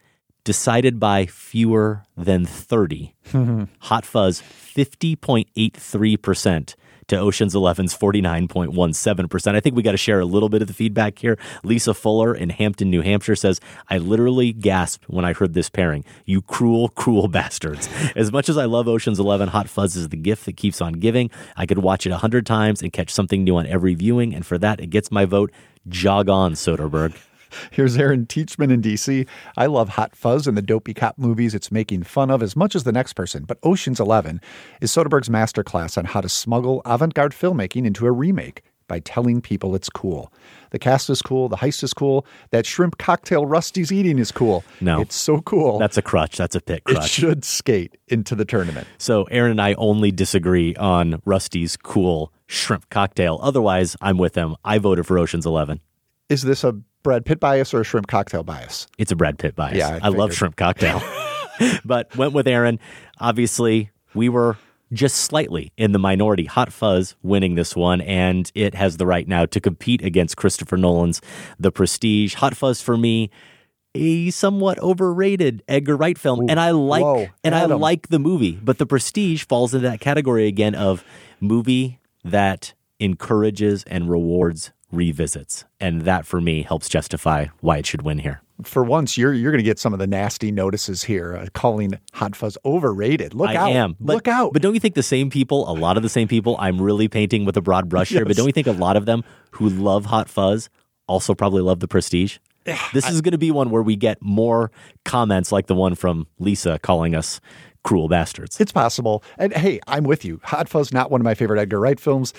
decided by fewer than thirty. Hot Fuzz, fifty point eight three percent to Ocean's Eleven's forty-nine point one seven percent. I think we got to share a little bit of the feedback here. Lisa Fuller in Hampton, New Hampshire says, I literally gasped when I heard this pairing. You cruel, cruel bastards. As much as I love Ocean's Eleven, Hot Fuzz is the gift that keeps on giving. I could watch it a hundred times and catch something new on every viewing, and for that, it gets my vote. Jog on, Soderbergh. Here's Aaron Teachman in D C. I love Hot Fuzz and the dopey cop movies it's making fun of as much as the next person, but Ocean's Eleven is Soderbergh's masterclass on how to smuggle avant-garde filmmaking into a remake by telling people it's cool. The cast is cool, the heist is cool, that shrimp cocktail Rusty's eating is cool. No. It's so cool. That's a crutch. That's a pit crutch. It should skate into the tournament. So Aaron and I only disagree on Rusty's cool shrimp cocktail. Otherwise, I'm with him. I voted for Ocean's Eleven. Is this a Brad Pitt bias or a shrimp cocktail bias? It's a Brad Pitt bias. Yeah, I I love figured. shrimp cocktail. But went with Aaron. Obviously, we were just slightly in the minority. Hot Fuzz winning this one, and it has the right now to compete against Christopher Nolan's The Prestige. Hot Fuzz, for me, a somewhat overrated Edgar Wright film, Ooh, and I like whoa, and I Adam. like the movie, but The Prestige falls into that category again of movie that encourages and rewards revisits, and that for me helps justify why it should win here. For once, you're you're going to get some of the nasty notices here, uh, calling Hot Fuzz overrated. Look I out! am. But, Look out! But don't you think the same people, a lot of the same people, I'm really painting with a broad brush here, Yes. but don't you think a lot of them who love Hot Fuzz also probably love The Prestige? This is going to be one where we get more comments like the one from Lisa calling us cruel bastards. It's possible. And hey, I'm with you. Hot Fuzz, not one of my favorite Edgar Wright films.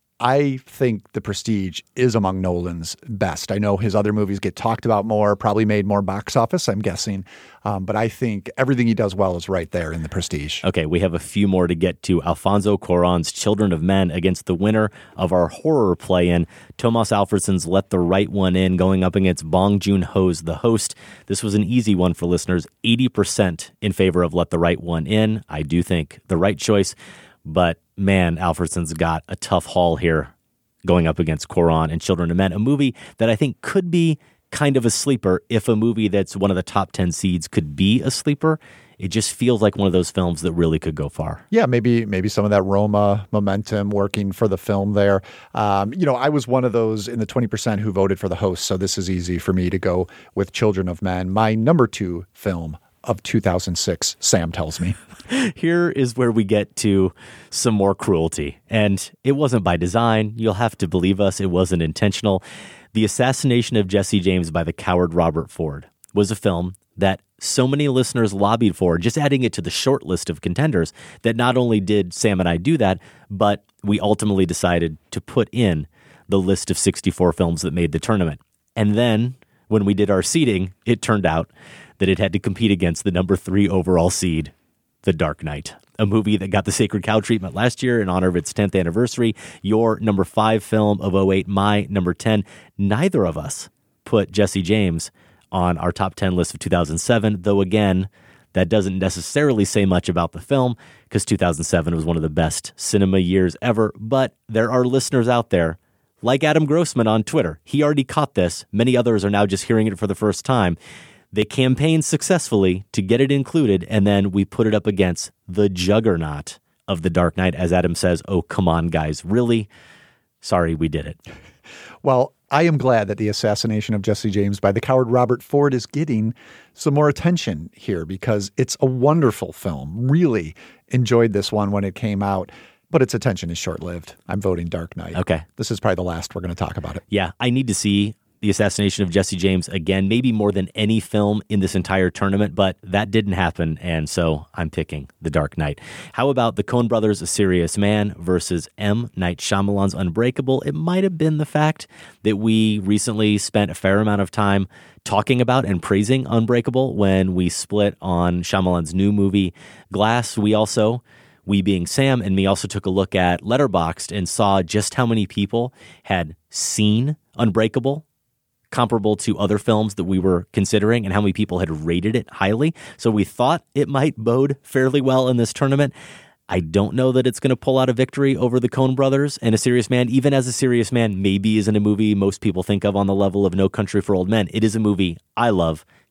I think The Prestige is among Nolan's best. I know his other movies get talked about more, probably made more box office, I'm guessing. Um, but I think everything he does well is right there in The Prestige. Okay, we have a few more to get to. Alfonso Cuarón's Children of Men against the winner of our horror play-in, Tomas Alfredson's Let the Right One In, going up against Bong Joon-ho's The Host. This was an easy one for listeners, eighty percent in favor of Let the Right One In. I do think the right choice, but man, Alfredson's got a tough haul here going up against Cuarón and Children of Men, a movie that I think could be kind of a sleeper if a movie that's one of the top ten seeds could be a sleeper. It just feels like one of those films that really could go far. Yeah, maybe maybe some of that Roma momentum working for the film there. Um, you know, I was one of those in the twenty percent who voted for The Host, so this is easy for me to go with Children of Men. My number two film of two thousand six, Sam tells me. Here is where we get to some more cruelty. And it wasn't by design. You'll have to believe us. It wasn't intentional. The Assassination of Jesse James by the coward Robert Ford was a film that so many listeners lobbied for, just adding it to the short list of contenders, that not only did Sam and I do that, but we ultimately decided to put in the list of sixty-four films that made the tournament. And then when we did our seeding, it turned out that it had to compete against the number three overall seed, The Dark Knight, a movie that got the Sacred Cow treatment last year in honor of its tenth anniversary. Your number five film of oh eight, my number ten. Neither of us put Jesse James on our top ten list of two thousand seven, though again, that doesn't necessarily say much about the film because two thousand seven was one of the best cinema years ever. But there are listeners out there like Adam Grossman on Twitter. He already caught this. Many others are now just hearing it for the first time. They campaigned successfully to get it included, and then we put it up against the juggernaut of The Dark Knight. As Adam says, oh, come on, guys. Really? Sorry, we did it. Well, I am glad that The Assassination of Jesse James by the coward Robert Ford is getting some more attention here because it's a wonderful film. Really enjoyed this one when it came out, but its attention is short-lived. I'm voting Dark Knight. Okay. This is probably the last we're going to talk about it. Yeah, I need to see The Assassination of Jesse James again, maybe more than any film in this entire tournament, but that didn't happen, and so I'm picking The Dark Knight. How about the Coen Brothers' A Serious Man versus M. Night Shyamalan's Unbreakable? It might have been the fact that we recently spent a fair amount of time talking about and praising Unbreakable when we split on Shyamalan's new movie, Glass. We also, we being Sam and me, also took a look at Letterboxd and saw just how many people had seen Unbreakable, comparable to other films that we were considering, and how many people had rated it highly. So we thought it might bode fairly well in this tournament. I don't know that it's going to pull out a victory over the Coen Brothers and A Serious Man, even as A Serious Man maybe isn't a movie most people think of on the level of No Country for Old Men. It is a movie I love,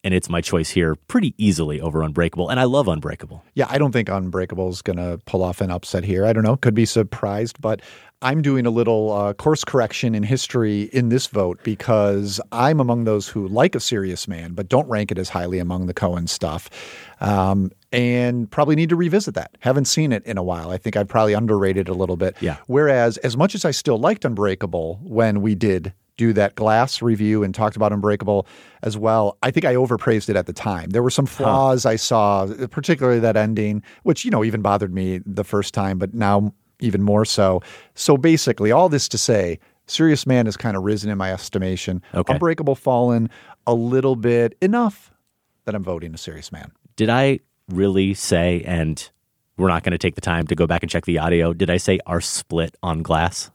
and it's my choice here pretty easily over Unbreakable, and I love Unbreakable. Yeah, I don't think Unbreakable is going to pull off an upset here. I don't know. Could be surprised, but I'm doing a little uh, course correction in history in this vote because I'm among those who like A Serious Man, but don't rank it as highly among the Coen stuff, um, and probably need to revisit that. Haven't seen it in a while. I think I've probably underrated it a little bit. Yeah. Whereas as much as I still liked Unbreakable when we did do that Glass review and talked about Unbreakable as well, I think I overpraised it at the time. There were some flaws huh. I saw, particularly that ending, which, you know, even bothered me the first time, but now even more so. So basically, all this to say, Serious Man has kind of risen in my estimation. Okay. Unbreakable fallen a little bit, enough that I'm voting A Serious Man. Did I really say, and we're not going to take the time to go back and check the audio, did I say our split on Glass?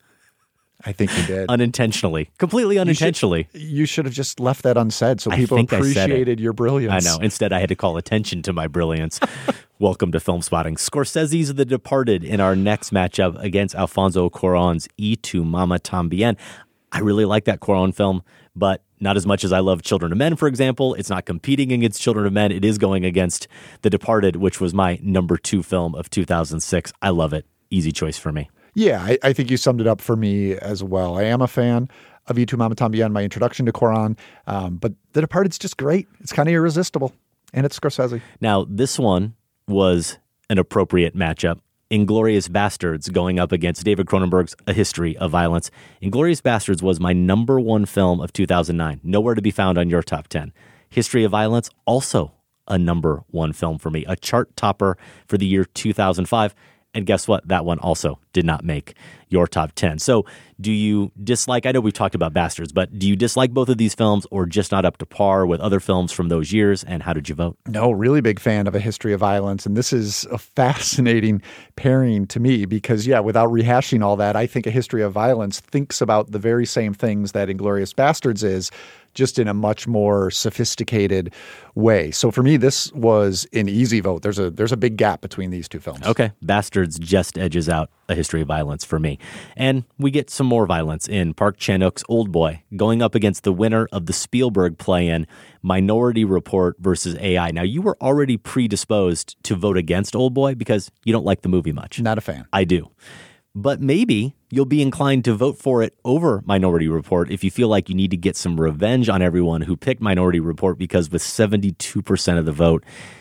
I think you did. Unintentionally. Completely unintentionally. You should, you should have just left that unsaid so I people think I said appreciated it. your brilliance. I know. Instead, I had to call attention to my brilliance. Welcome to Film Spotting. Scorsese's The Departed in our next matchup against Alfonso Cuarón's Y Tu Mama Tambien. I really like that Cuarón film, but not as much as I love Children of Men, for example. It's not competing against Children of Men. It is going against The Departed, which was my number two film of two thousand six. I love it. Easy choice for me. Yeah, I, I think you summed it up for me as well. I am a fan of Y Tu Mama Tambien, my introduction to Cuarón, um, but The Departed's just great. It's kind of irresistible, and it's Scorsese. Now, this one was an appropriate matchup. Inglourious Bastards going up against David Cronenberg's A History of Violence. Inglourious Bastards was my number one film of two thousand nine. Nowhere to be found on your top ten. History of Violence, also a number one film for me. A chart topper for the year two thousand five. And guess what? That one also did not make your top ten. So do you dislike, I know we've talked about Bastards, but do you dislike both of these films or just not up to par with other films from those years? And how did you vote? No, really big fan of A History of Violence. And this is a fascinating pairing to me because, yeah, without rehashing all that, I think A History of Violence thinks about the very same things that Inglourious Bastards is, just in a much more sophisticated way. So for me, this was an easy vote. There's a there's a big gap between these two films. Okay. Bastards just edges out A History of Violence for me. And we get some more violence in Park Chan-wook's Oldboy, going up against the winner of the Spielberg play-in Minority Report versus A I. Now, you were already predisposed to vote against Oldboy because you don't like the movie much. Not a fan. I do. But maybe you'll be inclined to vote for it over Minority Report if you feel like you need to get some revenge on everyone who picked Minority Report, because with seventy-two percent of the vote,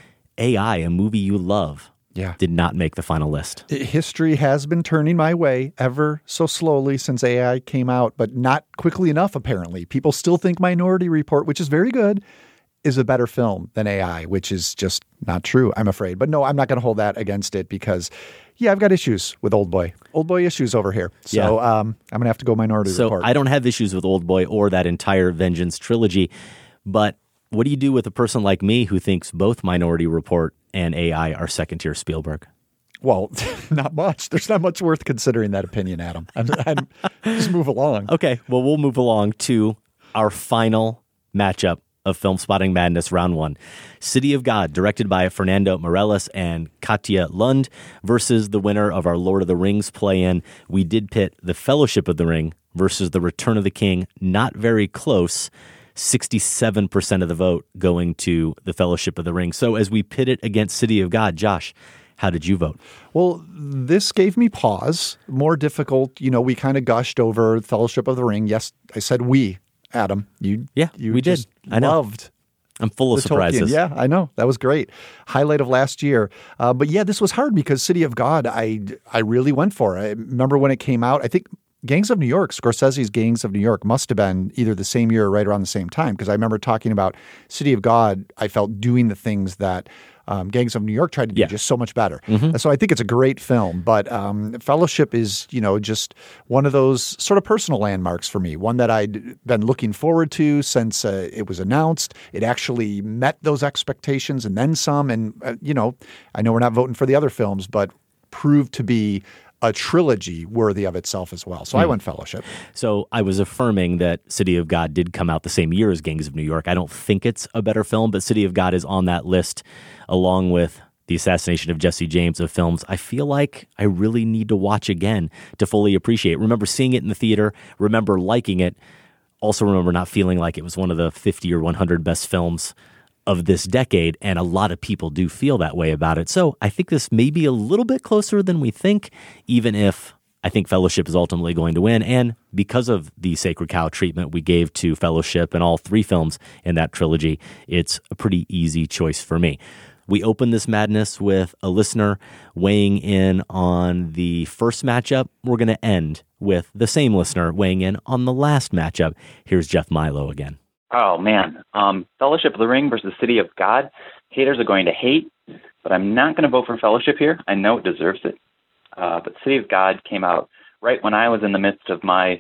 A I, a movie you love, yeah. did not make the final list. History has been turning my way ever so slowly since A I came out, but not quickly enough, apparently. People still think Minority Report, which is very good, is a better film than A I, which is just not true, I'm afraid. But no, I'm not going to hold that against it because, yeah, I've got issues with Oldboy. Oldboy issues over here. So yeah. um, I'm going to have to go Minority so Report. So I don't have issues with Oldboy or that entire Vengeance trilogy. But what do you do with a person like me who thinks both Minority Report and A I are second-tier Spielberg? Well, not much. There's not much worth considering that opinion, Adam. I'm, I'm, just move along. Okay, well, we'll move along to our final matchup of Film Spotting Madness Round one. City of God, directed by Fernando Meirelles and Katja Lund, versus the winner of our Lord of the Rings play-in. We did pit The Fellowship of the Ring versus The Return of the King. Not very close. sixty-seven percent of the vote going to The Fellowship of the Ring. So as we pit it against City of God, Josh, how did you vote? Well, this gave me pause. More difficult. You know, we kind of gushed over Fellowship of the Ring. Yes, I said we. Adam, you yeah, you we just did. I know. loved. I'm full of surprises. Tolkien. Yeah, I know. That was great. Highlight of last year. Uh, but yeah, this was hard because City of God, I I really went for. I remember when it came out. I think Gangs of New York, Scorsese's Gangs of New York, must have been either the same year or right around the same time, because I remember talking about City of God. I felt doing the things that Um, Gangs of New York tried to do yeah. just so much better. Mm-hmm. So I think it's a great film, but um, Fellowship is, you know, just one of those sort of personal landmarks for me, one that I'd been looking forward to since uh, it was announced. It actually met those expectations and then some. And, uh, you know, I know we're not voting for the other films, but proved to be a trilogy worthy of itself as well. So mm. I went Fellowship. So I was affirming that City of God did come out the same year as Gangs of New York. I don't think it's a better film, but City of God is on that list along with The Assassination of Jesse James of films I feel like I really need to watch again to fully appreciate. Remember seeing it in the theater, remember liking it, also remember not feeling like it was one of the fifty or one hundred best films of this decade, and a lot of people do feel that way about it. So I think this may be a little bit closer than we think, even if I think Fellowship is ultimately going to win. And because of the Sacred Cow treatment we gave to Fellowship and all three films in that trilogy, it's a pretty easy choice for me. We open this madness with a listener weighing in on the first matchup. We're going to end with the same listener weighing in on the last matchup. Here's Jeff Milo again. Oh, man. Um, Fellowship of the Ring versus City of God. Haters are going to hate, but I'm not going to vote for Fellowship here. I know it deserves it. Uh, but City of God came out right when I was in the midst of my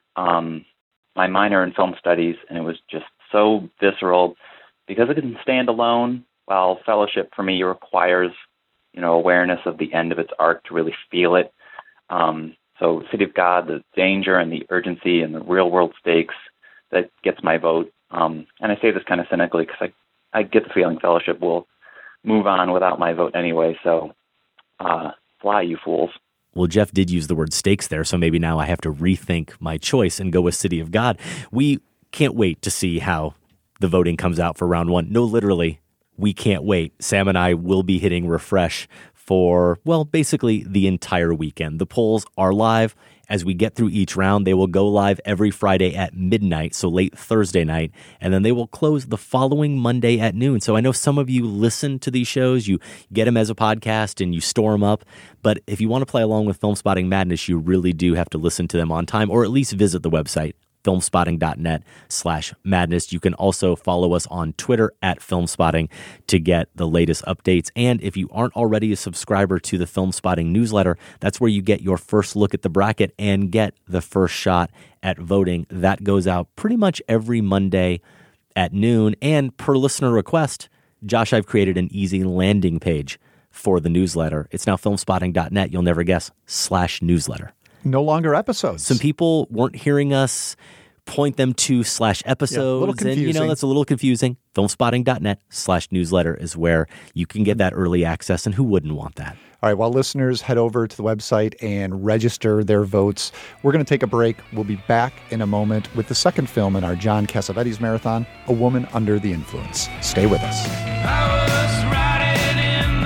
um, my minor in film studies, and it was just so visceral because it can stand alone. While Fellowship, for me, requires, you know, awareness of the end of its arc to really feel it. Um, so City of God, the danger and the urgency and the real-world stakes, that gets my vote. Um, and I say this kind of cynically because I, I get the feeling Fellowship will move on without my vote anyway. So uh, fly, you fools. Well, Jeff did use the word stakes there, so maybe now I have to rethink my choice and go with City of God. We can't wait to see how the voting comes out for round one. No, literally. We can't wait. Sam and I will be hitting refresh for, well, basically the entire weekend. The polls are live. As we get through each round, they will go live every Friday at midnight, so late Thursday night, and then they will close the following Monday at noon. So I know some of you listen to these shows, you get them as a podcast, and you store them up, but if you want to play along with Film Spotting Madness, you really do have to listen to them on time, or at least visit the website, filmspotting.net slash madness. You can also follow us on Twitter at Filmspotting to get the latest updates. And if you aren't already a subscriber to the Filmspotting newsletter, that's where you get your first look at the bracket and get the first shot at voting. That goes out pretty much every Monday at noon. And per listener request, Josh, I've created an easy landing page for the newsletter. It's now filmspotting.net, you'll never guess, slash newsletter. No longer episodes. Some people weren't hearing us point them to slash episodes. Yeah, and, you know, that's a little confusing. Filmspotting.net slash newsletter is where you can get that early access, and who wouldn't want that? All right, while listeners head over to the website and register their votes, we're going to take a break. We'll be back in a moment with the second film in our John Cassavetes marathon, A Woman Under the Influence. Stay with us. I was riding in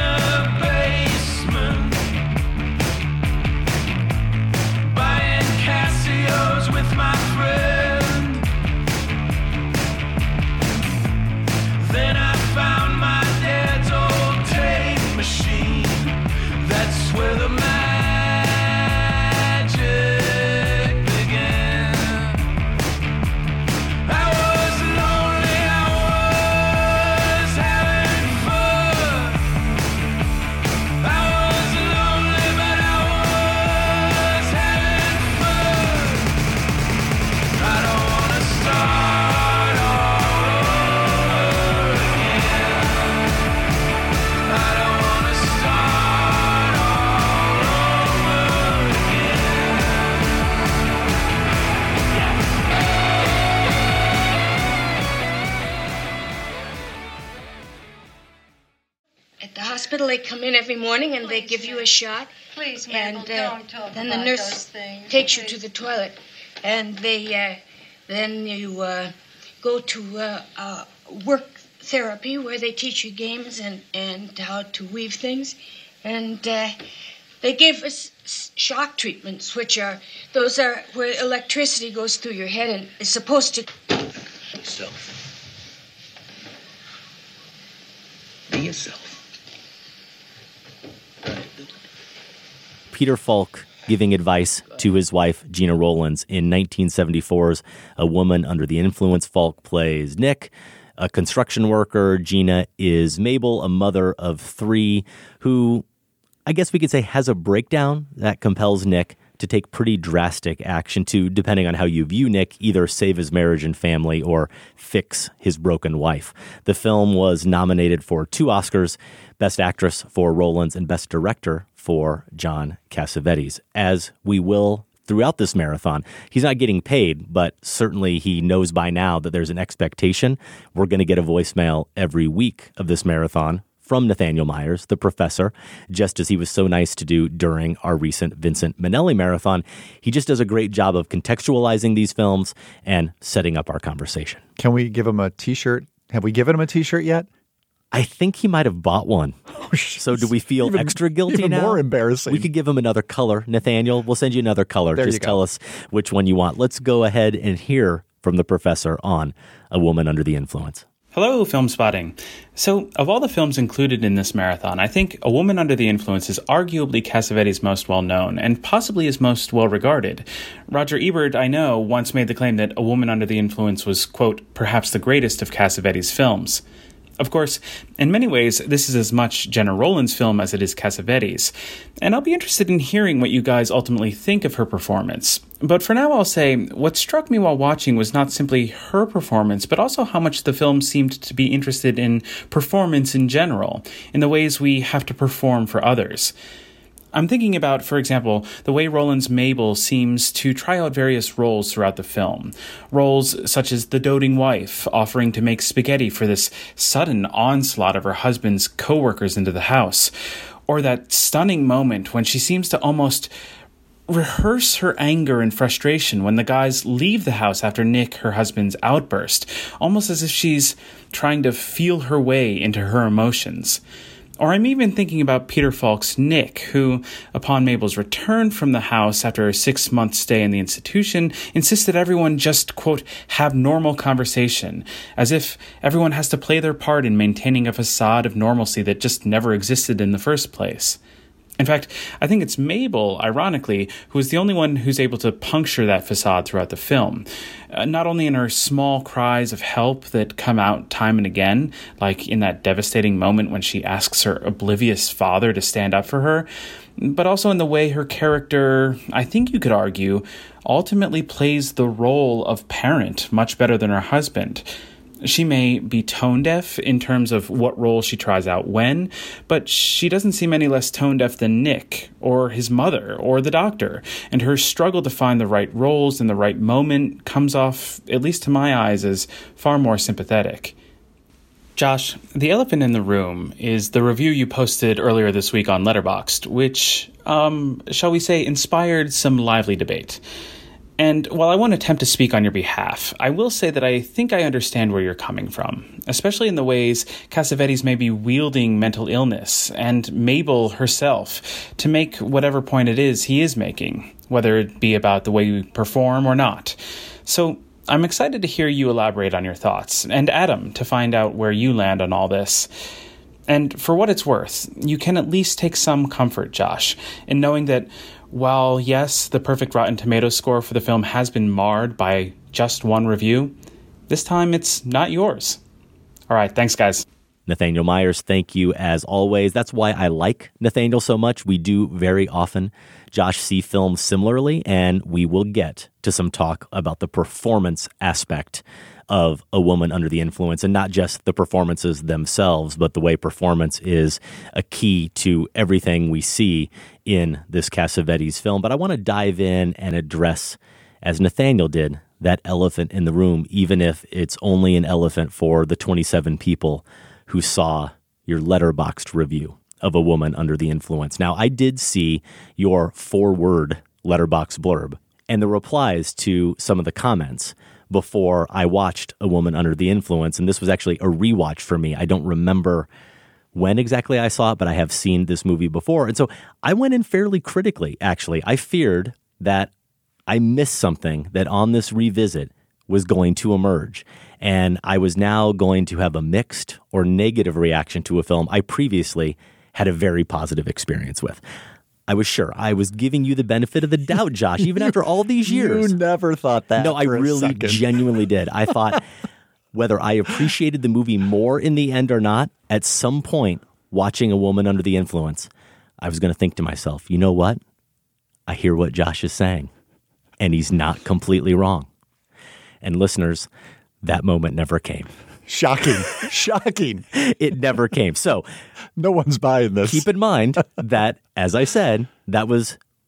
the basement, buying Casios with my friend. Then I found my dad's old tape machine. That's where the magic began. I was lonely, I was having fun. I was lonely, but I was having fun. I don't wanna start all over again. I don't wanna start all over again. At the hospital, they come in every morning and they give you a shot. Please, and Mabel, uh, don't talk then about the nurse those things. takes you Please. to the toilet, and they uh, then you uh, go to uh, uh, work therapy where they teach you games and and how to weave things, and uh, they give us s- shock treatments, which are those are where electricity goes through your head and is supposed to. Yourself. Be yourself. Peter Falk giving advice to his wife, Gena Rowlands, in nineteen seventy-four's A Woman Under the Influence. Falk plays Nick, a construction worker. Gena is Mabel, a mother of three, who I guess we could say has a breakdown that compels Nick to take pretty drastic action to, depending on how you view Nick, either save his marriage and family or fix his broken wife. The film was nominated for two Oscars, Best Actress for Rowlands and Best Director for John Cassavetes. As we will throughout this marathon, he's not getting paid, but certainly he knows by now that there's an expectation. We're going to get a voicemail every week of this marathon from Nathaniel Myers, the professor, just as he was so nice to do during our recent Vincent Minnelli marathon. He just does a great job of contextualizing these films and setting up our conversation. Can we give him a T-shirt? Have we given him a T-shirt yet? I think he might have bought one. Oh, so do we feel even, extra guilty even now? More embarrassing. We could give him another color. Nathaniel, we'll send you another color. There Just you go. tell us which one you want. Let's go ahead and hear from the professor on A Woman Under the Influence. Hello, Film Spotting. So, of all the films included in this marathon, I think A Woman Under the Influence is arguably Cassavetes' most well-known, and possibly his most well-regarded. Roger Ebert, I know, once made the claim that A Woman Under the Influence was, quote, perhaps the greatest of Cassavetes' films. Of course, in many ways, this is as much Gena Rowland's film as it is Cassavetes', and I'll be interested in hearing what you guys ultimately think of her performance. But for now, I'll say, what struck me while watching was not simply her performance, but also how much the film seemed to be interested in performance in general, in the ways we have to perform for others. I'm thinking about, for example, the way Rowland's Mabel seems to try out various roles throughout the film. Roles such as the doting wife, offering to make spaghetti for this sudden onslaught of her husband's co-workers into the house. Or that stunning moment when she seems to almost rehearse her anger and frustration when the guys leave the house after Nick, her husband's outburst, almost as if she's trying to feel her way into her emotions. Or I'm even thinking about Peter Falk's Nick, who, upon Mabel's return from the house after a six-month stay in the institution, insisted everyone just, quote, have normal conversation, as if everyone has to play their part in maintaining a facade of normalcy that just never existed in the first place. In fact, I think it's Mabel, ironically, who is the only one who's able to puncture that facade throughout the film. Uh, not only in her small cries of help that come out time and again, like in that devastating moment when she asks her oblivious father to stand up for her, but also in the way her character, I think you could argue, ultimately plays the role of parent much better than her husband. She may be tone-deaf in terms of what role she tries out when, but she doesn't seem any less tone-deaf than Nick, or his mother, or the doctor, and her struggle to find the right roles in the right moment comes off, at least to my eyes, as far more sympathetic. Josh, the elephant in the room is the review you posted earlier this week on Letterboxd, which, um, shall we say, inspired some lively debate. And while I won't attempt to speak on your behalf, I will say that I think I understand where you're coming from, especially in the ways Cassavetes may be wielding mental illness and Mabel herself to make whatever point it is he is making, whether it be about the way you perform or not. So I'm excited to hear you elaborate on your thoughts, and Adam to find out where you land on all this. And for what it's worth, you can at least take some comfort, Josh, in knowing that while, yes, the perfect Rotten Tomatoes score for the film has been marred by just one review, this time it's not yours. All right, thanks, guys. Nathaniel Myers, thank you as always. That's why I like Nathaniel so much. We do very often, Josh, see films similarly, and we will get to some talk about the performance aspect of A Woman Under the Influence, and not just the performances themselves, but the way performance is a key to everything we see in this Cassavetes film. But I want to dive in and address, as Nathaniel did, that elephant in the room, even if it's only an elephant for the twenty-seven people who saw your Letterboxd review of A Woman Under the Influence. Now, I did see your four-word Letterboxd blurb and the replies to some of the comments before I watched A Woman Under the Influence, and this was actually a rewatch for me. I don't remember when exactly I saw it, but I have seen this movie before, and so I went in fairly critically, actually. I feared that I missed something that on this revisit was going to emerge, and I was now going to have a mixed or negative reaction to a film I previously had a very positive experience with. I was sure. I was giving you the benefit of the doubt, Josh, even after all these years. You never thought that. No, I really second. genuinely did. I thought whether I appreciated the movie more in the end or not, at some point watching A Woman Under the Influence, I was going to think to myself, you know what? I hear what Josh is saying, and he's not completely wrong. And listeners, that moment never came. Shocking. Shocking. It never came. So no one's buying this. Keep in mind that, as I said, that was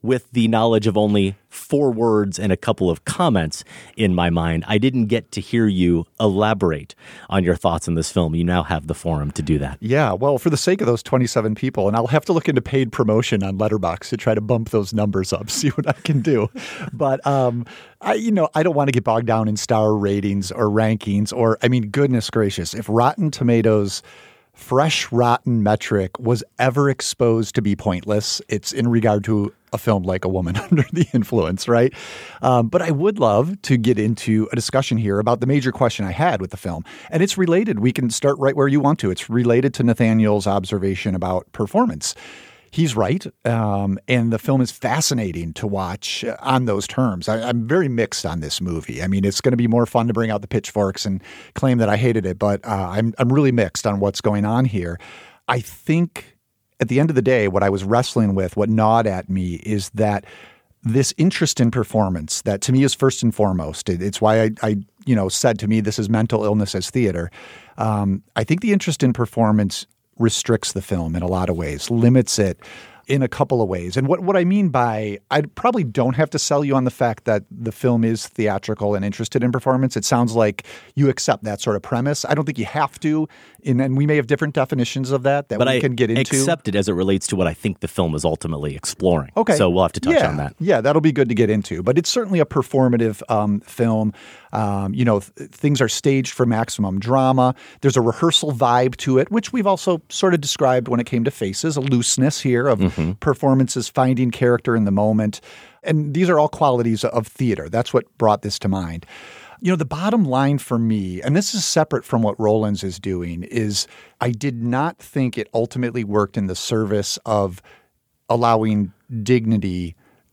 with the knowledge of only four words and a couple of comments in my mind, I didn't get to hear you elaborate on your thoughts on this film. You now have the forum to do that. Yeah, well, for the sake of those twenty-seven people, and I'll have to look into paid promotion on Letterboxd to try to bump those numbers up, see what I can do. But, um, I, you know, I don't want to get bogged down in star ratings or rankings or, I mean, goodness gracious, if Rotten Tomatoes fresh rotten metric was ever exposed to be pointless, it's in regard to a film like A Woman Under the Influence, right? Um, but I would love to get into a discussion here about the major question I had with the film. And it's related. We can start right where you want to. It's related to Nathaniel's observation about performance. He's right. Um, and the film is fascinating to watch on those terms. I, I'm very mixed on this movie. I mean, it's going to be more fun to bring out the pitchforks and claim that I hated it, but uh, I'm, I'm really mixed on what's going on here. I think at the end of the day, what I was wrestling with, what gnawed at me, is that this interest in performance that to me is first and foremost. It, it's why I, I, you know, said to me, this is mental illness as theater. Um, I think the interest in performance restricts the film in a lot of ways, limits it in a couple of ways. And what, what I mean by, I probably don't have to sell you on the fact that the film is theatrical and interested in performance. It sounds like you accept that sort of premise. I don't think you have to, and, and we may have different definitions of that that but we I can get into. accept it as it relates to what I think the film is ultimately exploring. Okay. So we'll have to touch yeah. on that. Yeah, that'll be good to get into. But it's certainly a performative um, film. Um, you know, th- things are staged for maximum drama. There's a rehearsal vibe to it, which we've also sort of described when it came to Faces, a looseness here of mm-hmm. performances, finding character in the moment. And these are all qualities of theater. That's what brought this to mind. You know, the bottom line for me, and this is separate from what Rollins is doing, is I did not think it ultimately worked in the service of allowing dignity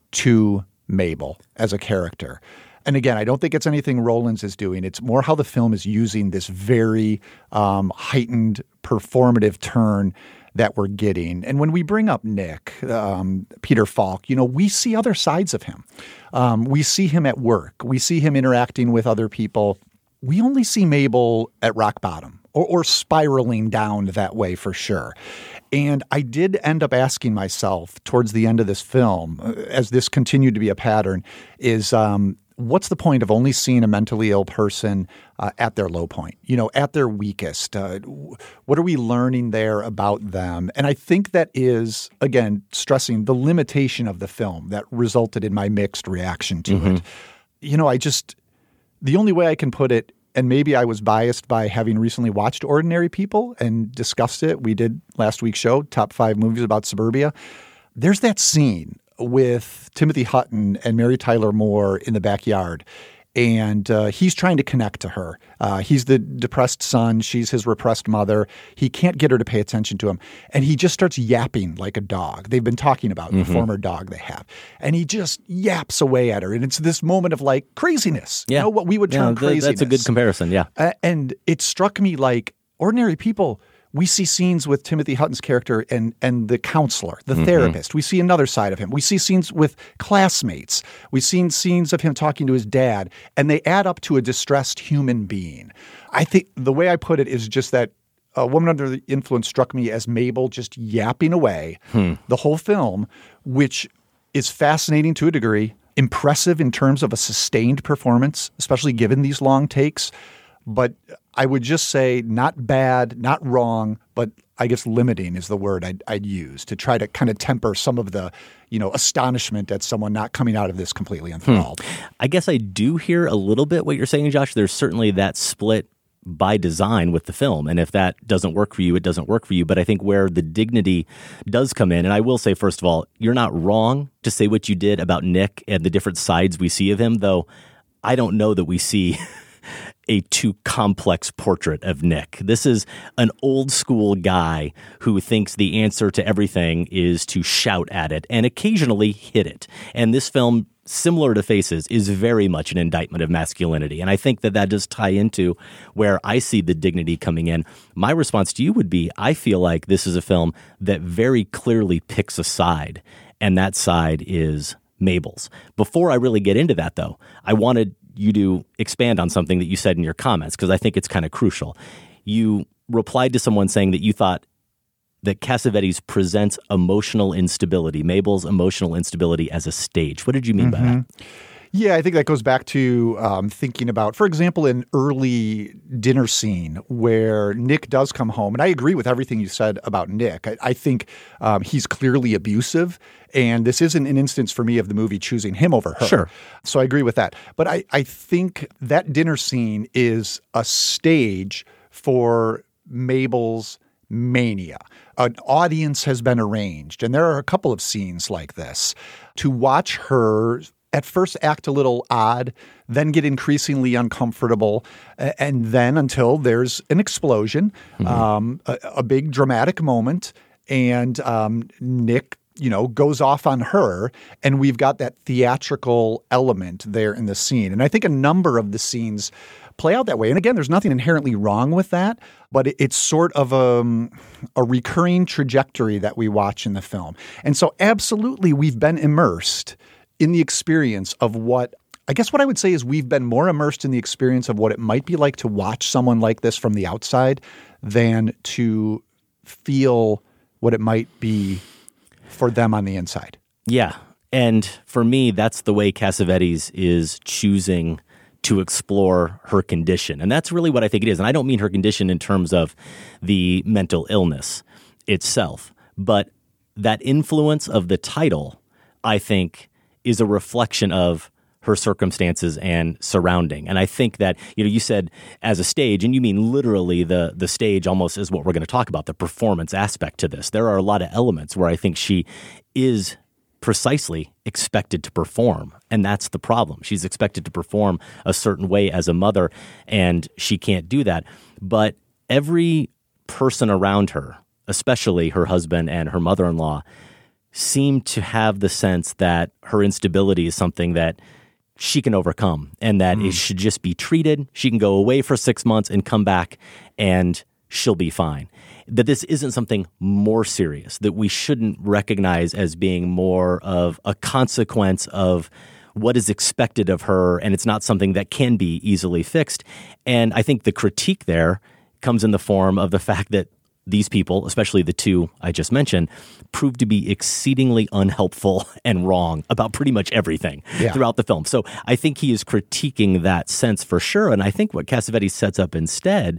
to Mabel as a character. And again, I don't think it's anything Rollins is doing. It's more how the film is using this very um, heightened performative turn that we're getting. And when we bring up Nick, um, Peter Falk, you know, we see other sides of him. Um, we see him at work. We see him interacting with other people. We only see Mabel at rock bottom or, or spiraling down that way for sure. And I did end up asking myself towards the end of this film, as this continued to be a pattern, is um, what's the point of only seeing a mentally ill person uh, at their low point, you know, at their weakest? Uh, what are we learning there about them? And I think that is, again, stressing the limitation of the film that resulted in my mixed reaction to mm-hmm. it. You know, I just – the only way I can put it, and maybe I was biased by having recently watched Ordinary People and discussed it. We did last week's show, Top Five Movies About Suburbia. There's that scene with Timothy Hutton and Mary Tyler Moore in the backyard. And uh, he's trying to connect to her. Uh, he's the depressed son. She's his repressed mother. He can't get her to pay attention to him. And he just starts yapping like a dog. They've been talking about mm-hmm. the former dog they have. And he just yaps away at her. And it's this moment of like craziness. Yeah. You know, what we would term yeah, craziness. That's a good comparison, yeah. Uh, and it struck me like Ordinary People, we see scenes with Timothy Hutton's character and and the counselor, the mm-hmm. therapist. We see another side of him. We see scenes with classmates. We've seen scenes of him talking to his dad, and they add up to a distressed human being. I think the way I put it is just that A Woman Under the Influence struck me as Mabel just yapping away hmm. the whole film, which is fascinating to a degree, impressive in terms of a sustained performance, especially given these long takes. But I would just say not bad, not wrong, but I guess limiting is the word I'd, I'd use to try to kind of temper some of the, you know, astonishment at someone not coming out of this completely enthralled. Hmm. I guess I do hear a little bit what you're saying, Josh. There's certainly that split by design with the film. And if that doesn't work for you, it doesn't work for you. But I think where the dignity does come in, and I will say, first of all, you're not wrong to say what you did about Nick and the different sides we see of him, though I don't know that we see a too complex portrait of Nick. This is an old school guy who thinks the answer to everything is to shout at it and occasionally hit it. And this film, similar to Faces, is very much an indictment of masculinity. And I think that that does tie into where I see the dignity coming in. My response to you would be, I feel like this is a film that very clearly picks a side, and that side is Mabel's. Before I really get into that, though, I wanted you to expand on something that you said in your comments, because I think it's kind of crucial. You replied to someone saying that you thought that Cassavetes presents emotional instability, Mabel's emotional instability as a stage. What did you mean mm-hmm. by that? Yeah, I think that goes back to um, thinking about, for example, an early dinner scene where Nick does come home. And I agree with everything you said about Nick. I, I think um, he's clearly abusive. And this isn't an instance for me of the movie choosing him over her. Sure. So I agree with that. But I, I think that dinner scene is a stage for Mabel's mania. An audience has been arranged. And there are a couple of scenes like this to watch her at first act a little odd, then get increasingly uncomfortable, and then until there's an explosion, mm-hmm. um, a, a big dramatic moment, and um, Nick, you know, goes off on her, and we've got that theatrical element there in the scene. And I think a number of the scenes play out that way. And again, there's nothing inherently wrong with that, but it, it's sort of a, a recurring trajectory that we watch in the film. And so absolutely, we've been immersed in the experience of what, I guess what I would say is we've been more immersed in the experience of what it might be like to watch someone like this from the outside than to feel what it might be for them on the inside. Yeah. And for me, that's the way Cassavetes is choosing to explore her condition. And that's really what I think it is. And I don't mean her condition in terms of the mental illness itself, but that influence of the title, I think, is a reflection of her circumstances and surrounding. And I think that, you know, you said as a stage, and you mean literally the the stage almost is what we're going to talk about, the performance aspect to this. There are a lot of elements where I think she is precisely expected to perform. And that's the problem. She's expected to perform a certain way as a mother, and she can't do that. But every person around her, especially her husband and her mother-in-law, seem to have the sense that her instability is something that she can overcome and that mm. it should just be treated. She can go away for six months and come back and she'll be fine. That this isn't something more serious, that we shouldn't recognize as being more of a consequence of what is expected of her, and it's not something that can be easily fixed. And I think the critique there comes in the form of the fact that these people, especially the two I just mentioned, proved to be exceedingly unhelpful and wrong about pretty much everything yeah. throughout the film. So I think he is critiquing that sense for sure. And I think what Cassavetes sets up instead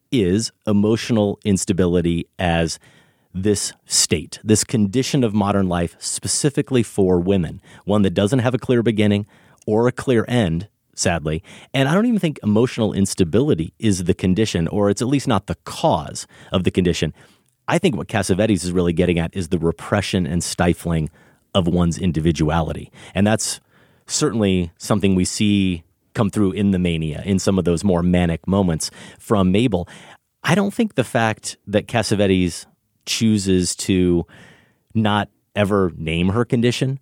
is emotional instability as this state, this condition of modern life specifically for women, one that doesn't have a clear beginning or a clear end, sadly. And I don't even think emotional instability is the condition, or it's at least not the cause of the condition. I think what Cassavetes is really getting at is the repression and stifling of one's individuality. And that's certainly something we see come through in the mania, in some of those more manic moments from Mabel. I don't think the fact that Cassavetes chooses to not ever name her condition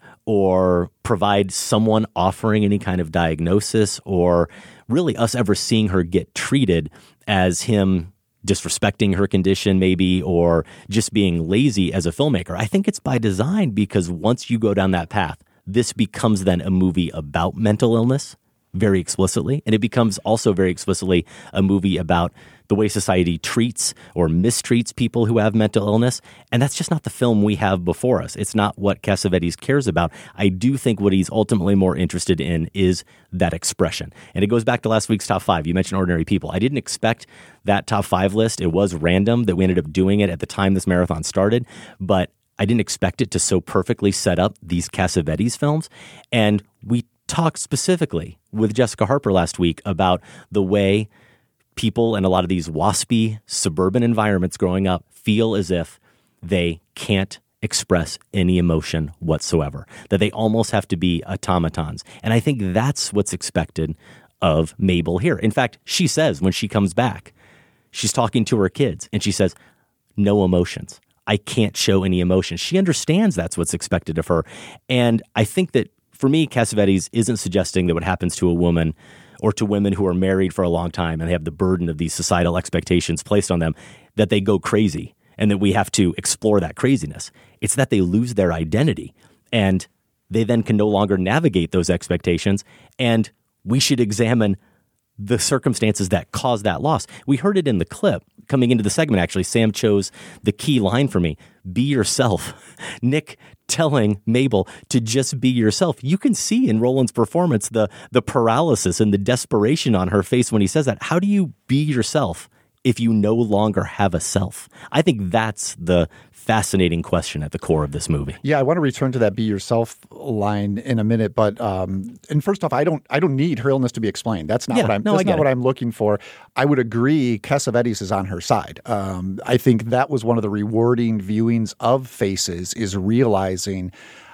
or provide someone offering any kind of diagnosis, or really us ever seeing her get treated as him disrespecting her condition maybe, or just being lazy as a filmmaker. I think it's by design, because once you go down that path, this becomes then a movie about mental illness very explicitly, and it becomes also very explicitly a movie about the way society treats or mistreats people who have mental illness. And that's just not the film we have before us. It's not what Cassavetes cares about. I do think what he's ultimately more interested in is that expression. And it goes back to last week's top five. You mentioned Ordinary People. I didn't expect that top five list. It was random that we ended up doing it at the time this marathon started, but I didn't expect it to so perfectly set up these Cassavetes films. And we talked specifically with Jessica Harper last week about the way people in a lot of these waspy suburban environments growing up feel as if they can't express any emotion whatsoever, that they almost have to be automatons. And I think that's what's expected of Mabel here. In fact, she says when she comes back, she's talking to her kids and she says, no emotions. I can't show any emotion. She understands that's what's expected of her. And I think that for me, Cassavetes isn't suggesting that what happens to a woman or to women who are married for a long time and they have the burden of these societal expectations placed on them, that they go crazy and that we have to explore that craziness. It's that they lose their identity and they then can no longer navigate those expectations. And we should examine the circumstances that caused that loss. We heard it in the clip coming into the segment, actually. Sam chose the key line for me. Be yourself. Nick telling Mabel to just be yourself. You can see in Roland's performance the the paralysis and the desperation on her face when he says that. How do you be yourself if you no longer have a self? I think that's the fascinating question at the core of this movie. Yeah, I want to return to that "be yourself" line in a minute, but um, and first off, I don't, I don't need her illness to be explained. That's not yeah, what I'm. No, that's I get not what it. I'm looking for. I would agree. Cassavetes is on her side. Um, I think that was one of the rewarding viewings of Faces, is realizing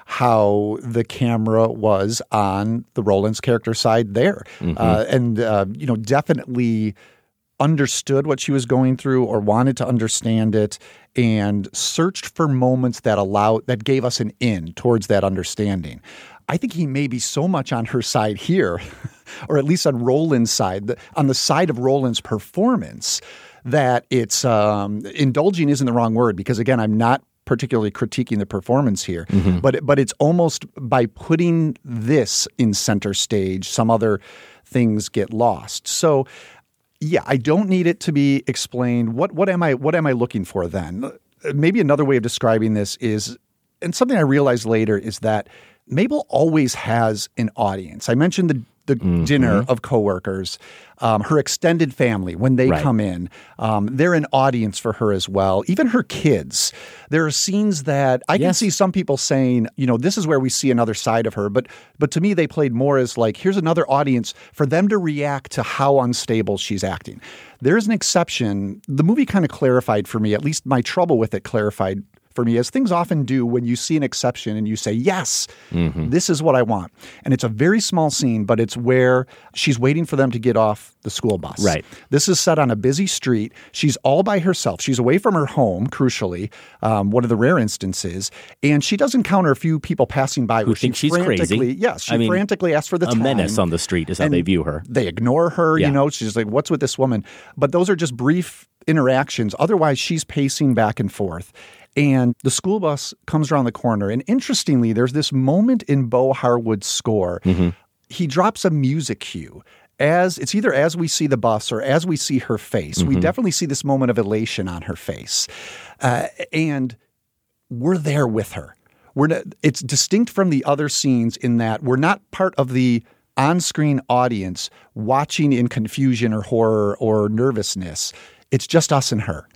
how the camera was on the Roland's character side there, Mm-hmm. uh, and uh, you know, definitely understood what she was going through or wanted to understand it, and searched for moments that allowed that gave us an in towards that understanding. I think he may be so much on her side here, or at least on Roland's side, on the side of Roland's performance, that it's um, indulging isn't the wrong word, because again, I'm not particularly critiquing the performance here, Mm-hmm. but but it's almost by putting this in center stage, some other things get lost. So. Yeah, I don't need it to be explained. What what am I what am I looking for then? Maybe another way of describing this is, and something I realized later, is that Mabel always has an audience. I mentioned the the Mm-hmm. dinner of coworkers, um, her extended family, when they Right. come in, um, they're an audience for her as well. Even her kids. There are scenes that I can Yes. see some people saying, you know, this is where we see another side of her. But but to me, they played more as like, here's another audience for them to react to how unstable she's acting. There's an exception. The movie kind of clarified for me, at least my trouble with it clarified for me, as things often do when you see an exception and you say, yes, Mm-hmm. this is what I want. And it's a very small scene, but it's where she's waiting for them to get off the school bus. Right. This is set on a busy street. She's all by herself. She's away from her home, crucially, um, one of the rare instances. And she does encounter a few people passing by Who where think she she's crazy. frantically, yes, she I mean, frantically asks for the a time. menace on the street is how And they view her. They ignore her, Yeah. you know. She's like, what's with this woman? But those are just brief interactions. Otherwise, she's pacing back and forth. And the school bus comes around the corner. And interestingly, there's this moment in Bo Harwood's score. Mm-hmm. He drops a music cue. As it's either as we see the bus or as we see her face. We Mhm. definitely see this moment of elation on her face. Uh, and we're there with her. We're not, it's distinct from the other scenes in that we're not part of the on-screen audience watching in confusion or horror or nervousness. It's just us and her.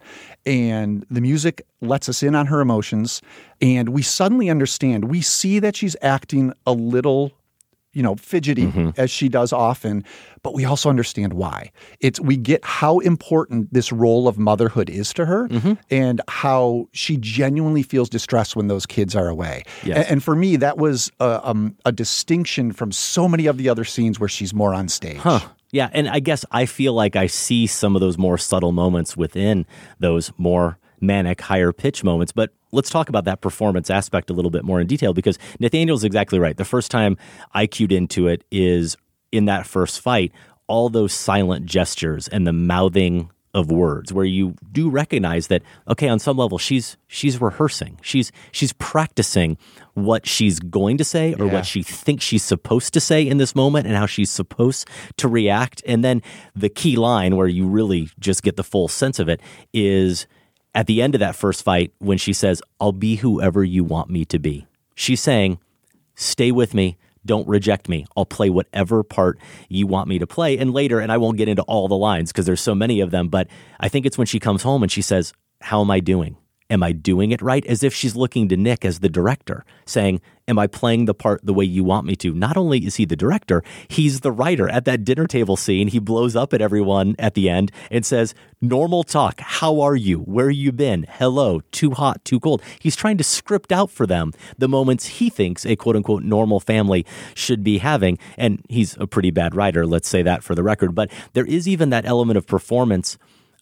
And the music lets us in on her emotions, and we suddenly understand. We see that she's acting a little, you know, fidgety, Mm-hmm. as she does often, but we also understand why. It's we get how important this role of motherhood is to her, Mm-hmm. and how she genuinely feels distressed when those kids are away. Yes. And, and for me, that was a, um, a distinction from so many of the other scenes where she's more on stage. Huh. Yeah, and I guess I feel like I see some of those more subtle moments within those more manic, higher pitch moments. But let's talk about that performance aspect a little bit more in detail, because Nathaniel's exactly right. The first time I cued into it is in that first fight, all those silent gestures and the mouthing of words, where you do recognize that, okay, on some level, she's she's rehearsing. She's she's practicing what she's going to say or Yeah. what she thinks she's supposed to say in this moment and how she's supposed to react. And then the key line where you really just get the full sense of it is at the end of that first fight when she says, I'll be whoever you want me to be. She's saying, stay with me. Don't reject me. I'll play whatever part you want me to play. And later, and I won't get into all the lines because there's so many of them, but I think it's when she comes home and she says, how am I doing? Am I doing it right? As if she's looking to Nick as the director, saying, am I playing the part the way you want me to? Not only is he the director, he's the writer. At that dinner table scene, he blows up at everyone at the end and says, normal talk. How are you? Where you been? Hello. Too hot, too cold. He's trying to script out for them the moments he thinks a quote unquote normal family should be having. And he's a pretty bad writer. Let's say that for the record. But there is even that element of performance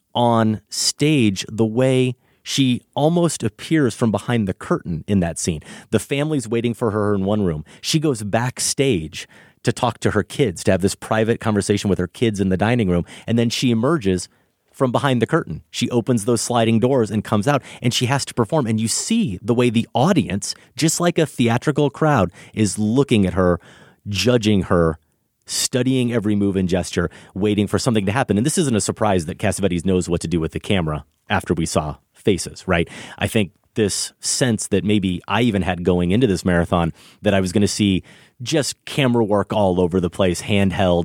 on stage, the way she almost appears from behind the curtain in that scene. The family's waiting for her in one room. She goes backstage to talk to her kids, to have this private conversation with her kids in the dining room. And then she emerges from behind the curtain. She opens those sliding doors and comes out, and she has to perform. And you see the way the audience, just like a theatrical crowd, is looking at her, judging her studying every move and gesture, waiting for something to happen. And this isn't a surprise that Cassavetes knows what to do with the camera after we saw Faces, right? I think this sense that maybe I even had going into this marathon that I was going to see just camera work all over the place, handheld.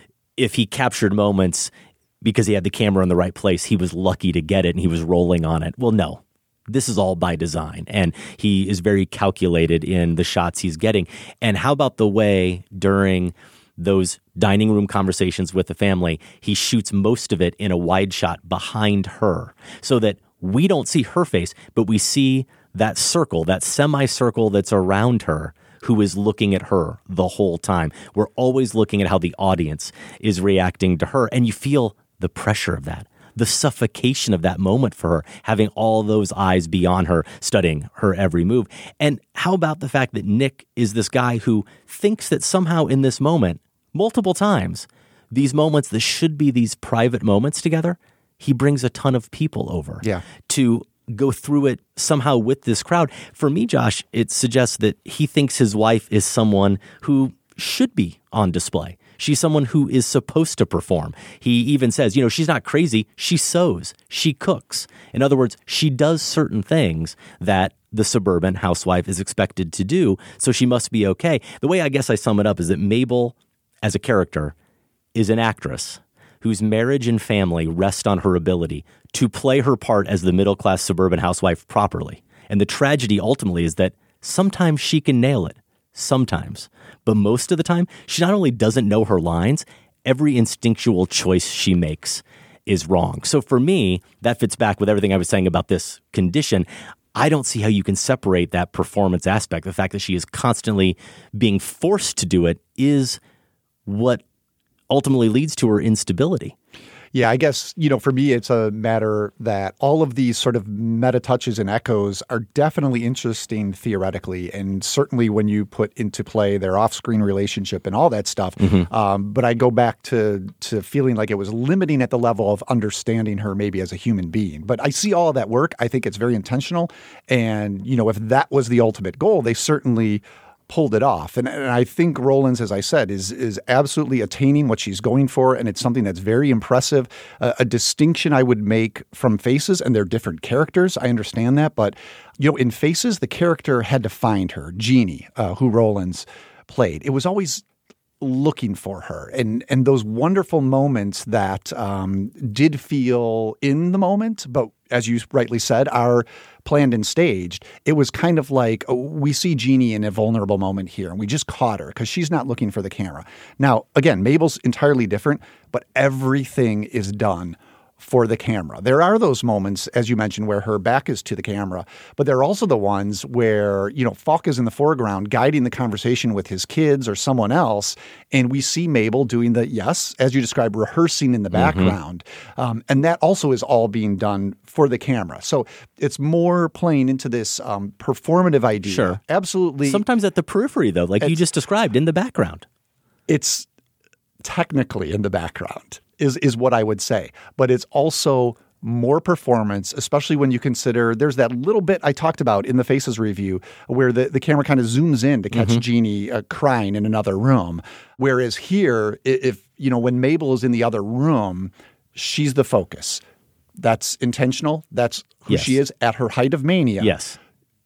If he captured moments because he had the camera in the right place, he was lucky to get it and he was rolling on it. Well, no, this is all by design. And he is very calculated in the shots he's getting. And how about the way during those dining room conversations with the family, he shoots most of it in a wide shot behind her so that we don't see her face, but we see that circle, that semicircle that's around her, who is looking at her the whole time. We're always looking at how the audience is reacting to her, and you feel the pressure of that, the suffocation of that moment for her, having all those eyes be on her, studying her every move. And how about the fact that Nick is this guy who thinks that somehow in this moment, multiple times, these moments that should be these private moments together, he brings a ton of people over yeah. to go through it somehow with this crowd. For me, Josh, it suggests that he thinks his wife is someone who should be on display. She's someone who is supposed to perform. He even says, you know, she's not crazy. She sews. She cooks. In other words, she does certain things that the suburban housewife is expected to do, so she must be okay. The way I guess I sum it up is that Mabel, as a character, is an actress whose marriage and family rest on her ability to play her part as the middle-class suburban housewife properly. And the tragedy ultimately is that sometimes she can nail it, sometimes. But most of the time, she not only doesn't know her lines, every instinctual choice she makes is wrong. So for me, that fits back with everything I was saying about this condition. I don't see how you can separate that performance aspect. The fact that she is constantly being forced to do it is what ultimately leads to her instability. Yeah, I guess, you know, for me, it's a matter that all of these sort of meta touches and echoes are definitely interesting theoretically, and certainly when you put into play their off-screen relationship and all that stuff. Mm-hmm. Um, but I go back to to feeling like it was limiting at the level of understanding her maybe as a human being. But I see all of that work. I think it's very intentional. And, you know, if that was the ultimate goal, they certainly pulled it off. And, and I think Rowlands, as I said, is is absolutely attaining what she's going for, and it's something that's very impressive. Uh, a distinction I would make from Faces, and they're different characters, I understand that, but you know, in Faces, the character had to find her, Jeannie, uh, who Rowlands played. It was always looking for her, and and those wonderful moments that um, did feel in the moment, but as you rightly said, are planned and staged. It was kind of like, oh, we see Jeannie in a vulnerable moment here, and we just caught her because she's not looking for the camera. Now, again, Mabel's entirely different, but everything is done for the camera. There are those moments, as you mentioned, where her back is to the camera, but there are also the ones where, you know, Falk is in the foreground guiding the conversation with his kids or someone else, and we see Mabel doing the, yes, as you described, rehearsing in the background. Mm-hmm. Um, and that also is all being done for the camera. So it's more playing into this um, performative idea. Sure. Absolutely. Sometimes at the periphery, though, like you just described, in the background. It's technically in the background. Is is what I would say. But it's also more performance, especially when you consider there's that little bit I talked about in the Faces review where the, the camera kind of zooms in to catch mm-hmm. Jeannie uh, crying in another room. Whereas here, if, you know, when Mabel is in the other room, she's the focus. That's intentional. That's who yes. she is at her height of mania. Yes.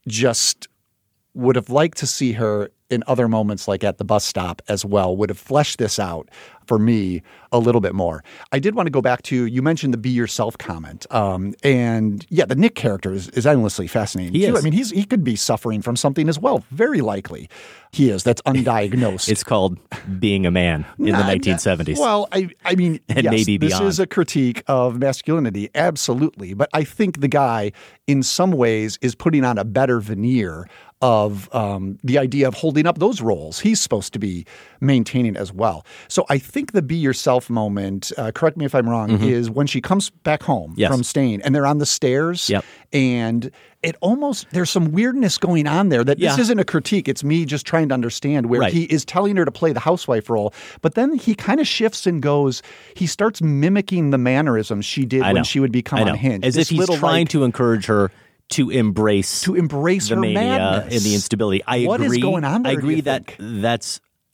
Just would have liked to see her in other moments like at the bus stop as well, would have fleshed this out for me a little bit more. I did want to go back to, you mentioned the be yourself comment. Um, and yeah, the Nick character is, is endlessly fascinating he too. Is. I mean, he's he could be suffering from something as well. Very likely he is. That's undiagnosed. It's called being a man in nah, the nineteen seventies. Well, I, I mean, and yes, maybe this beyond. is a critique of masculinity, absolutely. But I think the guy in some ways is putting on a better veneer of um, the idea of holding up those roles he's supposed to be maintaining as well. So I think the be yourself moment, uh, correct me if I'm wrong, mm-hmm. is when she comes back home yes. from staying and they're on the stairs yep. and it almost, there's some weirdness going on there that yeah. this isn't a critique. It's me just trying to understand where right. he is telling her to play the housewife role, but then he kind of shifts and goes, he starts mimicking the mannerisms she did when she would become unhinged. As this if he's trying like, to encourage her to embrace to embrace the her mania madness and the instability. I what agree. What is going on there? I agree do you that think? that's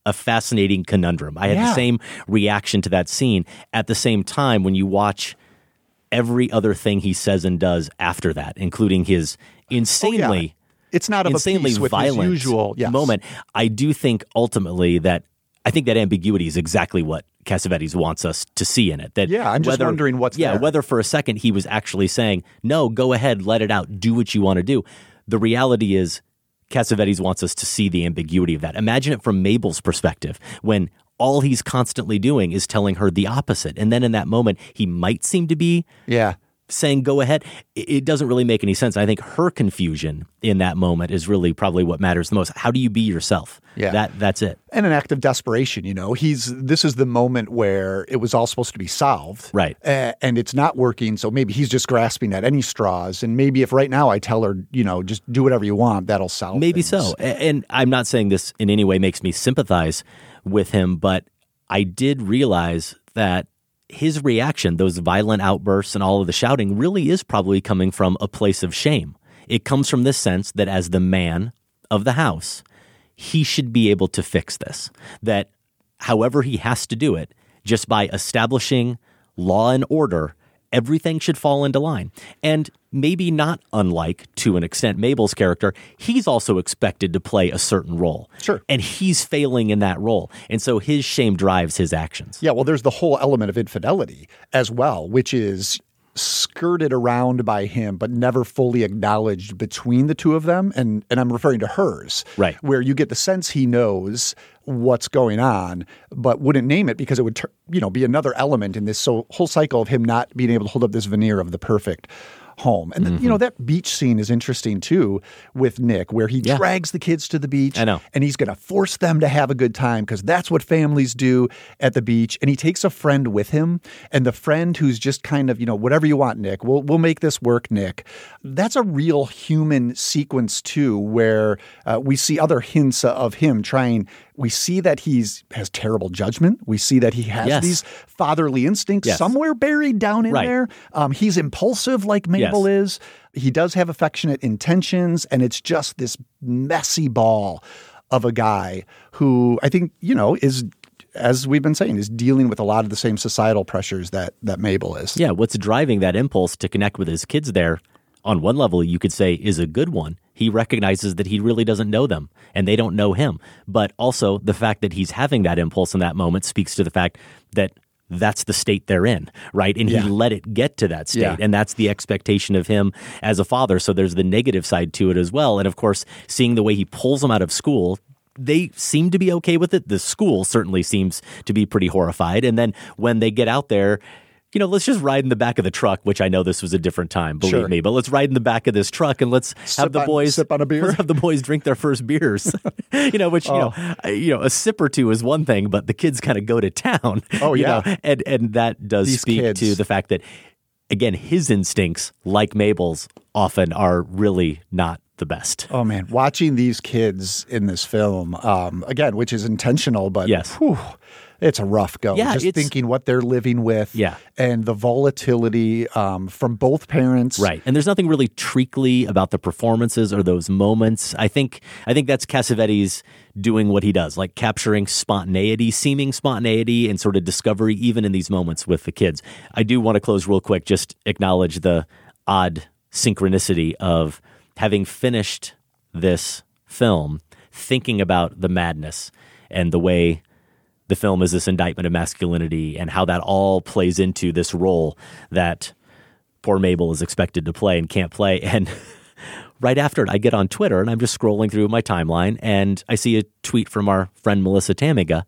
a fascinating conundrum. I had Yeah. the same reaction to that scene. At the same time, when you watch every other thing he says and does after that, including his insanely, Oh, yeah. It's not of a insanely piece with his violent usual- yes. moment. I do think ultimately that I think that ambiguity is exactly what Cassavetes wants us to see in it. That Yeah, I'm just whether- wondering what's yeah, there. whether for a second he was actually saying, no, go ahead, let it out, do what you want to do. The reality is Cassavetes wants us to see the ambiguity of that. Imagine it from Mabel's perspective when all he's constantly doing is telling her the opposite. And then in that moment, he might seem to be Yeah. saying, go ahead. It it doesn't really make any sense. I think her confusion in that moment is really probably what matters the most. How do you be yourself? Yeah. That That's it. And an act of desperation, you know. He's this is the moment where it was all supposed to be solved. Right. Uh, and it's not working, so maybe he's just grasping at any straws. And maybe if right now I tell her, you know, just do whatever you want, that'll solve Maybe things. so. A- And I'm not saying this in any way makes me sympathize with him, but I did realize that his reaction, those violent outbursts and all of the shouting, really is probably coming from a place of shame. It comes from this sense that as the man of the house, he should be able to fix this. That however he has to do it, just by establishing law and order, everything should fall into line. And maybe not unlike, to an extent, Mabel's character, he's also expected to play a certain role. Sure. And he's failing in that role. And so his shame drives his actions. Yeah, well, there's the whole element of infidelity as well, which is skirted around by him, but never fully acknowledged between the two of them. And and I'm referring to hers. Right. Where you get the sense he knows what's going on, but wouldn't name it because it would, you know, be another element in this so whole cycle of him not being able to hold up this veneer of the perfect home. And, then, you know, that beach scene is interesting, too, with Nick, where he Yeah. drags the kids to the beach. I know. And he's going to force them to have a good time because that's what families do at the beach. And he takes a friend with him. And the friend who's just kind of, you know, whatever you want, Nick, we'll, we'll make this work, Nick. That's a real human sequence, too, where uh, we see other hints of him trying. We see that he's has terrible judgment. We see that he has Yes. these fatherly instincts Yes. somewhere buried down in Right. there. Um, he's impulsive like Mabel Yes. is. He does have affectionate intentions, and it's just this messy ball of a guy who I think, you know, is, as we've been saying, is dealing with a lot of the same societal pressures that that Mabel is. Yeah, what's driving that impulse to connect with his kids there, on one level, you could say is a good one. He recognizes that he really doesn't know them and they don't know him. But also the fact that he's having that impulse in that moment speaks to the fact that that's the state they're in, right? And Yeah. he let it get to that state. Yeah. And that's the expectation of him as a father. So there's the negative side to it as well. And of course, seeing the way he pulls them out of school, they seem to be okay with it. The school certainly seems to be pretty horrified. And then when they get out there, you know, let's just ride in the back of the truck, which I know this was a different time, believe Sure. me, but let's ride in the back of this truck and let's Sip have the on- boys sip on a beer? Let's have the boys drink their first beers. you know, which, you know, uh, you know, a sip or two is one thing, but the kids kind of go to town. Oh, you yeah. know, and, and that does These speak kids. to the fact that, again, his instincts, like Mabel's, often are really not the best. Oh, man. Watching these kids in this film, um, again, which is intentional, but Yes. whew, it's a rough go. Yeah, Just it's- thinking what they're living with Yeah. and the volatility um, from both parents. Right. And there's nothing really treacly about the performances or those moments. I think I think that's Cassavetes doing what he does, like capturing spontaneity, seeming spontaneity and sort of discovery even in these moments with the kids. I do want to close real quick, just acknowledge the odd synchronicity of having finished this film, thinking about the madness and the way the film is this indictment of masculinity and how that all plays into this role that poor Mabel is expected to play and can't play. And right after it, I get on Twitter and I'm just scrolling through my timeline and I see a tweet from our friend Melissa Tamiga,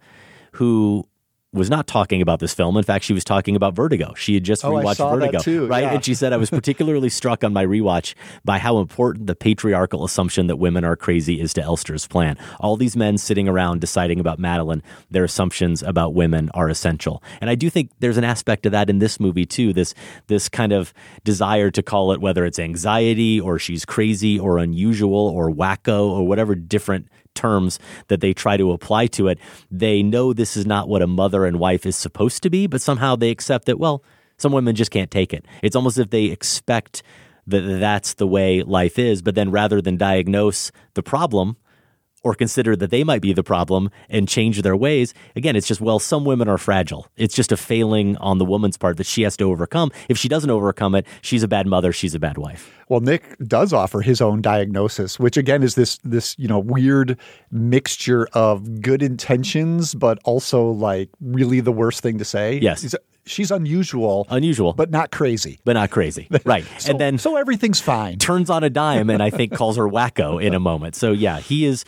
who was not talking about this film. In fact, she was talking about Vertigo. She had just Oh, I rewatched saw that Vertigo, too, right? yeah. And she said, I was particularly struck on my rewatch by how important the patriarchal assumption that women are crazy is to Elster's plan. All these men sitting around deciding about Madeline, their assumptions about women are essential. And I do think there's an aspect of that in this movie too, this this kind of desire to call it, whether it's anxiety or she's crazy or unusual or wacko or whatever different terms that they try to apply to it. They know this is not what a mother and wife is supposed to be, but somehow they accept that, well, some women just can't take it. It's almost as if they expect that that's the way life is, but then rather than diagnose the problem or consider that they might be the problem and change their ways. Again, it's just, well, some women are fragile. It's just a failing on the woman's part that she has to overcome. If she doesn't overcome it, she's a bad mother, she's a bad wife. Well, Nick does offer his own diagnosis, which again is this this you know weird mixture of good intentions, but also like really the worst thing to say. Yes. He's, she's unusual. Unusual. But not crazy. But not crazy. Right. so, and then so everything's fine. Turns on a dime and I think calls her wacko in a moment. So yeah, he is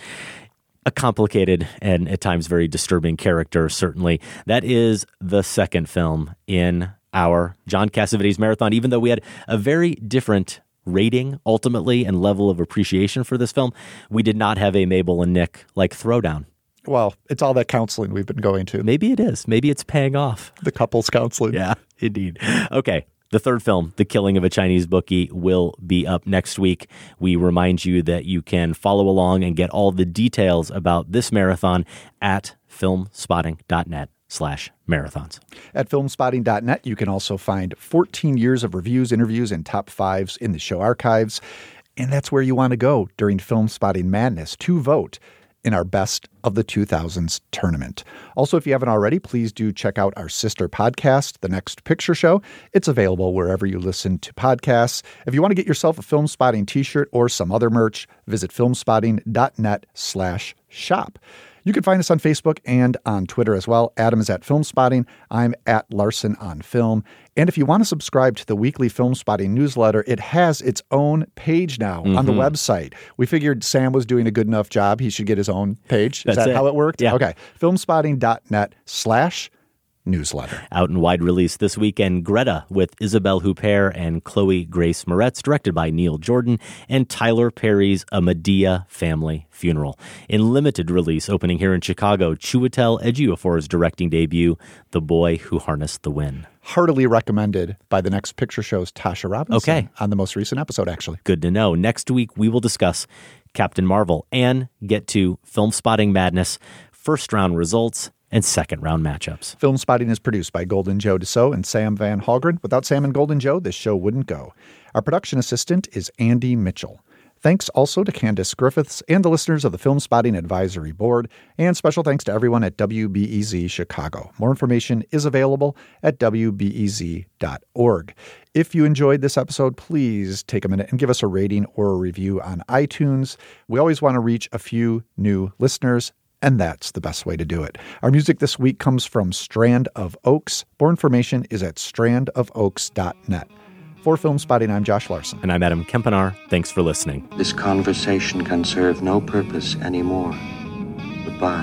a complicated and at times very disturbing character, certainly. That is the second film in our John Cassavetes Marathon, even though we had a very different rating ultimately and level of appreciation for this film. We did not have a Mabel and Nick like throwdown. Well, it's all that counseling we've been going to. Maybe it is. Maybe it's paying off. The couples counseling. Yeah, indeed. Okay. The third film, The Killing of a Chinese Bookie, will be up next week. We remind you that you can follow along and get all the details about this marathon at filmspotting.net slash marathons. At filmspotting dot net, you can also find fourteen years of reviews, interviews, and top fives in the show archives. And that's where you want to go during Film Spotting Madness to vote in our Best of the two thousands tournament. Also, if you haven't already, please do check out our sister podcast, The Next Picture Show. It's available wherever you listen to podcasts. If you want to get yourself a Film Spotting t-shirt or some other merch, visit filmspotting.net slash shop. You can find us on Facebook and on Twitter as well. Adam is at Film Spotting. I'm at Larson on Film. And if you want to subscribe to the weekly Film Spotting newsletter, it has its own page now mm-hmm. on the website. We figured Sam was doing a good enough job. He should get his own page. Is That's that it. how it worked? Yeah. Okay. filmspotting.net slash newsletter. Out in wide release this weekend, Greta with Isabelle Huppert and Chloe Grace Moretz, directed by Neil Jordan, and Tyler Perry's A Medea Family Funeral. In limited release, opening here in Chicago, Chiwetel Ejiofor's directing debut, The Boy Who Harnessed the Wind. Heartily recommended by The Next Picture Show's Tasha Robinson okay. on the most recent episode, actually. Good to know. Next week, we will discuss Captain Marvel and get to Film Spotting Madness, first round results, and second round matchups. Film Spotting is produced by Golden Joe Dassault and Sam Van Hallgren. Without Sam and Golden Joe, this show wouldn't go. Our production assistant is Andy Mitchell. Thanks also to Candace Griffiths and the listeners of the Film Spotting Advisory Board, and special thanks to everyone at W B E Z Chicago. More information is available at W B E Z dot org. If you enjoyed this episode, please take a minute and give us a rating or a review on iTunes. We always want to reach a few new listeners, and that's the best way to do it. Our music this week comes from Strand of Oaks. More information is at strand of oaks dot net. For Film Spotting, I'm Josh Larson. And I'm Adam Kempenaar. Thanks for listening. This conversation can serve no purpose anymore. Goodbye.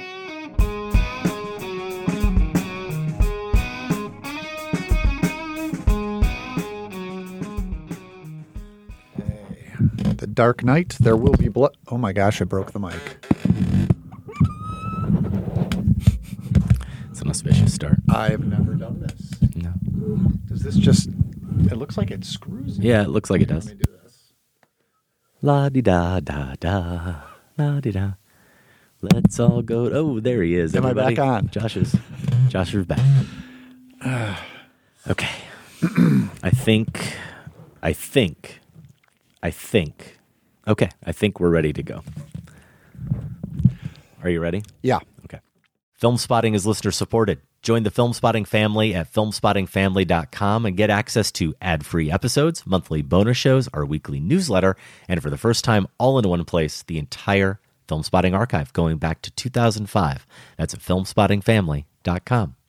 Hey, The Dark Knight, there will be blood. Oh my gosh, I broke the mic. It's an auspicious start. I've never done this. No. Does this just... It looks like it screws. Yeah, it looks like it does. Let me do this. La di da da da, la di da. Let's all go. Oh, there he is. Am everybody. I back on? Josh is. Josh is back. Okay. I think. I think. I think. Okay. I think we're ready to go. Are you ready? Yeah. Okay. Film Spotting is listener supported. Join the Film Spotting family at film spotting family dot com and get access to ad-free episodes, monthly bonus shows, our weekly newsletter, and for the first time, all in one place, the entire Film Spotting archive going back to two thousand five. That's at film spotting family dot com.